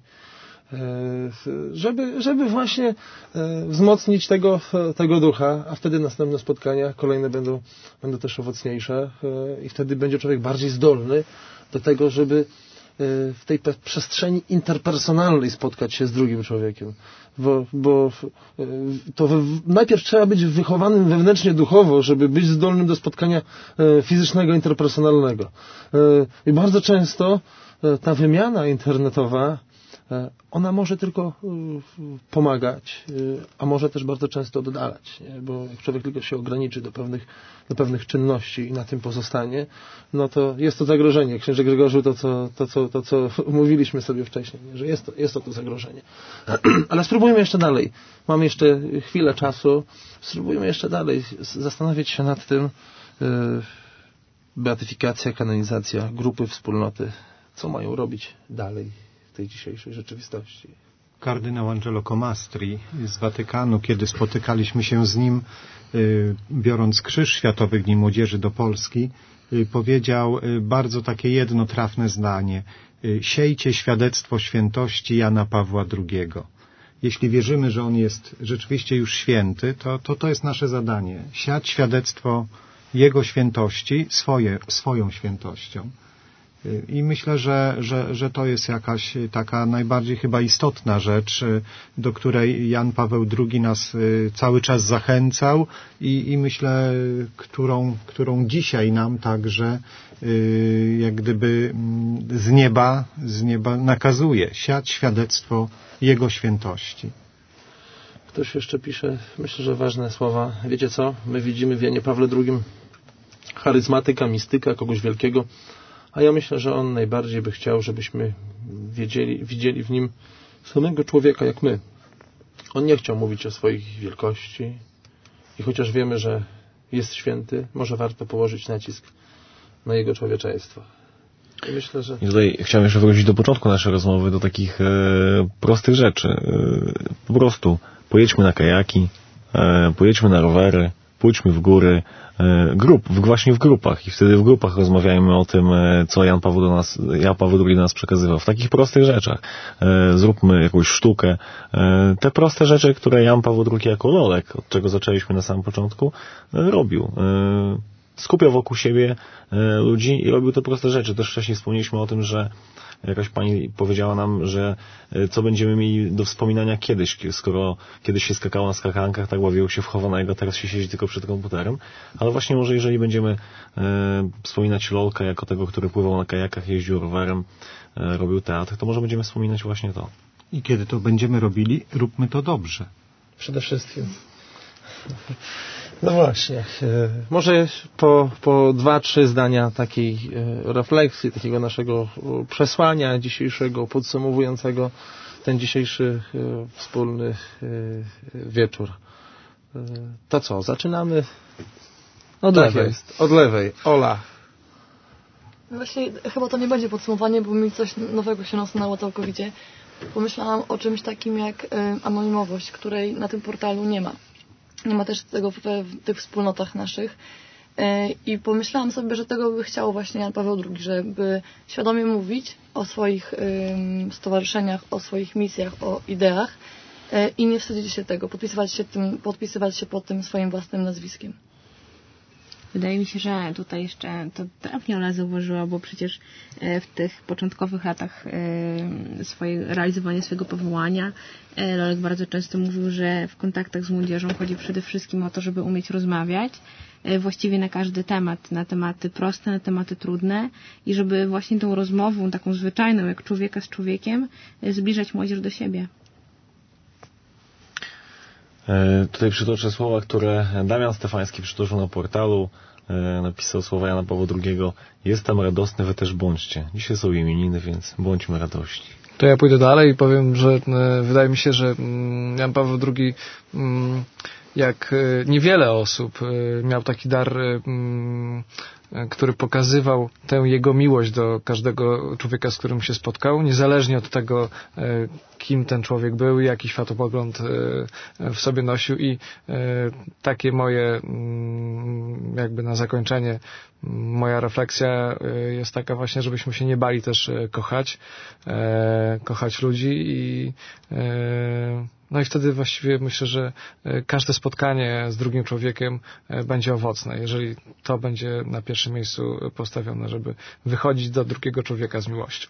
żeby właśnie wzmocnić tego ducha, a wtedy następne spotkania, kolejne będą też owocniejsze i wtedy będzie człowiek bardziej zdolny do tego, żeby w tej przestrzeni interpersonalnej spotkać się z drugim człowiekiem. Bo to najpierw trzeba być wychowanym wewnętrznie duchowo, żeby być zdolnym do spotkania fizycznego, interpersonalnego. I bardzo często ta wymiana internetowa, ona może tylko pomagać, a może też bardzo często oddalać, nie? Bo jak człowiek tylko się ograniczy do pewnych czynności i na tym pozostanie, no to jest to zagrożenie. Księże Grzegorzu, to co mówiliśmy sobie wcześniej, nie? Że jest to zagrożenie. Ale spróbujmy jeszcze dalej. Mamy jeszcze chwilę czasu. Spróbujmy jeszcze dalej zastanowić się nad tym. Beatyfikacja, kanonizacja, grupy, wspólnoty. Co mają robić dalej w tej dzisiejszej rzeczywistości? Kardynał Angelo Comastri z Watykanu, kiedy spotykaliśmy się z nim, biorąc Krzyż Światowych Dni Młodzieży do Polski, powiedział bardzo takie jedno trafne zdanie. Siejcie świadectwo świętości Jana Pawła II. Jeśli wierzymy, że on jest rzeczywiście już święty, to jest nasze zadanie. Siać świadectwo jego świętości, swoją świętością. I myślę, że to jest jakaś taka najbardziej chyba istotna rzecz, do której Jan Paweł II nas cały czas zachęcał i myślę, którą dzisiaj nam także jak gdyby z nieba nakazuje. Siać świadectwo Jego świętości. Ktoś jeszcze pisze, myślę, że ważne słowa. Wiecie co? My widzimy w Janie Pawle II charyzmatyka, mistyka, kogoś wielkiego, a ja myślę, że on najbardziej by chciał, żebyśmy widzieli w nim samego człowieka jak my. On nie chciał mówić o swoich wielkości i chociaż wiemy, że jest święty, może warto położyć nacisk na jego człowieczeństwo. I myślę, że... I tutaj chciałem jeszcze wrócić do początku naszej rozmowy, do takich prostych rzeczy. Po prostu pojedźmy na kajaki, pojedźmy na rowery, pójdźmy w góry, właśnie w grupach i wtedy w grupach rozmawiajmy o tym, co Jan Paweł II do nas przekazywał. W takich prostych rzeczach. Zróbmy jakąś sztukę. Te proste rzeczy, które Jan Paweł II jako Lolek, od czego zaczęliśmy na samym początku, robił. Skupiał wokół siebie ludzi i robił te proste rzeczy. Też wcześniej wspomnieliśmy o tym, że jakaś pani powiedziała nam, że co będziemy mieli do wspominania kiedyś, skoro kiedyś się skakało na skakankach, tak bawiło się w chowanego, teraz się siedzi tylko przed komputerem. Ale właśnie może jeżeli będziemy wspominać Lolka jako tego, który pływał na kajakach, jeździł rowerem, robił teatr, to może będziemy wspominać właśnie to. I kiedy to będziemy robili, róbmy to dobrze. Przede wszystkim. No właśnie, może po 2-3 zdania takiej refleksji, takiego naszego przesłania dzisiejszego, podsumowującego ten dzisiejszy wspólny wieczór. To co, zaczynamy od lewej. Od lewej. Ola. Właśnie chyba to nie będzie podsumowanie, bo mi coś nowego się nasunęło całkowicie. Pomyślałam o czymś takim jak anonimowość, której na tym portalu nie ma. Nie ma też tego w tych wspólnotach naszych. I pomyślałam sobie, że tego by chciał właśnie Jan Paweł II, żeby świadomie mówić o swoich stowarzyszeniach, o swoich misjach, o ideach i nie wstydzić się tego, podpisywać się pod tym swoim własnym nazwiskiem. Wydaje mi się, że tutaj jeszcze to trafnie Ola zauważyła, bo przecież w tych początkowych latach realizowania swojego powołania Lolek bardzo często mówił, że w kontaktach z młodzieżą chodzi przede wszystkim o to, żeby umieć rozmawiać właściwie na każdy temat, na tematy proste, na tematy trudne i żeby właśnie tą rozmową, taką zwyczajną, jak człowieka z człowiekiem, zbliżać młodzież do siebie. Tutaj przytoczę słowa, które Damian Stefański przytoczył na portalu. Napisał słowa Jana Pawła II. Jestem radosny, wy też bądźcie. Dzisiaj są imieniny, więc bądźmy radośni. To ja pójdę dalej i powiem, że wydaje mi się, że Jan Paweł II, jak niewiele osób, miał taki dar, który pokazywał tę jego miłość do każdego człowieka, z którym się spotkał, niezależnie od tego, kim ten człowiek był i jaki światopogląd w sobie nosił. I takie moje, jakby na zakończenie, moja refleksja jest taka właśnie, żebyśmy się nie bali też kochać ludzi i no i wtedy właściwie myślę, że każde spotkanie z drugim człowiekiem będzie owocne, jeżeli to będzie na pierwszym miejscu postawione, żeby wychodzić do drugiego człowieka z miłością.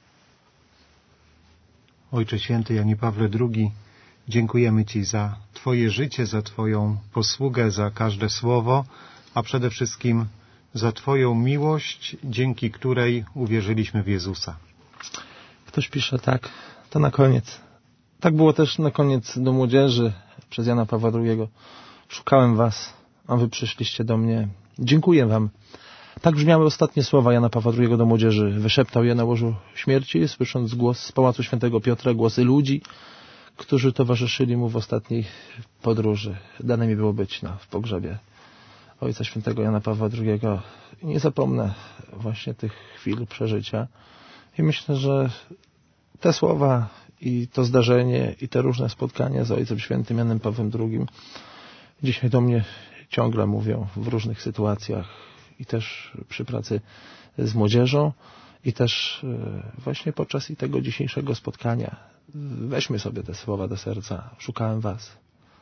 Ojcze Święty Janie Pawle II, dziękujemy Ci za Twoje życie, za Twoją posługę, za każde słowo, a przede wszystkim za Twoją miłość, dzięki której uwierzyliśmy w Jezusa. Ktoś pisze tak, to na koniec. Tak było też na koniec do młodzieży przez Jana Pawła II. Szukałem was, a wy przyszliście do mnie. Dziękuję wam. Tak brzmiały ostatnie słowa Jana Pawła II do młodzieży. Wyszeptał je na łożu śmierci, słysząc głos z Pałacu Świętego Piotra, głosy ludzi, którzy towarzyszyli mu w ostatniej podróży. Dane mi było być w pogrzebie Ojca Świętego Jana Pawła II. Nie zapomnę właśnie tych chwil przeżycia i myślę, że te słowa i to zdarzenie i te różne spotkania z Ojcem Świętym Janem Pawłem II dzisiaj do mnie ciągle mówią w różnych sytuacjach i też przy pracy z młodzieżą i też właśnie podczas i tego dzisiejszego spotkania. Weźmy sobie te słowa do serca. Szukałem was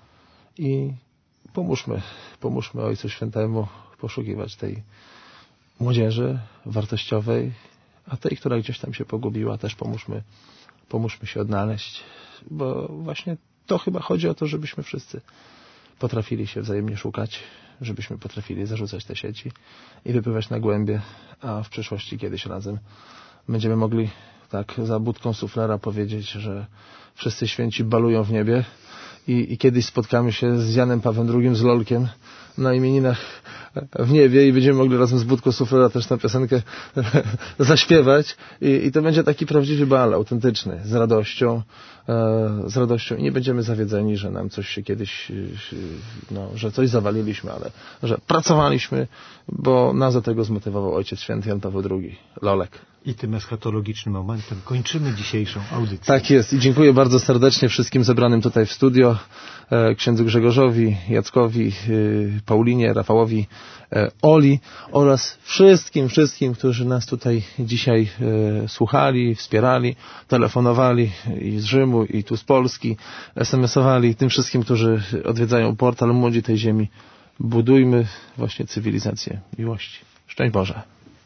i pomóżmy Ojcu Świętemu poszukiwać tej młodzieży wartościowej, a tej, która gdzieś tam się pogubiła, też pomóżmy się odnaleźć, bo właśnie to chyba chodzi o to, żebyśmy wszyscy potrafili się wzajemnie szukać, żebyśmy potrafili zarzucać te sieci i wypływać na głębie, a w przyszłości kiedyś razem będziemy mogli tak za budką suflera powiedzieć, że wszyscy święci balują w niebie i kiedyś spotkamy się z Janem Pawłem II, z Lolkiem na imieninach w niebie i będziemy mogli razem z budką suflera też tę piosenkę zaśpiewać i to będzie taki prawdziwy bal, autentyczny, z radością i nie będziemy zawiedzeni, że nam coś się kiedyś, że coś zawaliliśmy, ale że pracowaliśmy, bo nas do tego zmotywował Ojciec Święty Jan Paweł II, Lolek. I tym eschatologicznym momentem kończymy dzisiejszą audycję. Tak jest i dziękuję bardzo serdecznie wszystkim zebranym tutaj w studio, księdzu Grzegorzowi, Jackowi, Paulinie, Rafałowi, Oli oraz wszystkim, którzy nas tutaj dzisiaj słuchali, wspierali, telefonowali i z Rzymu, i tu z Polski, SMS-owali, tym wszystkim, którzy odwiedzają portal Młodzi tej Ziemi. Budujmy właśnie cywilizację miłości. Szczęść Boże.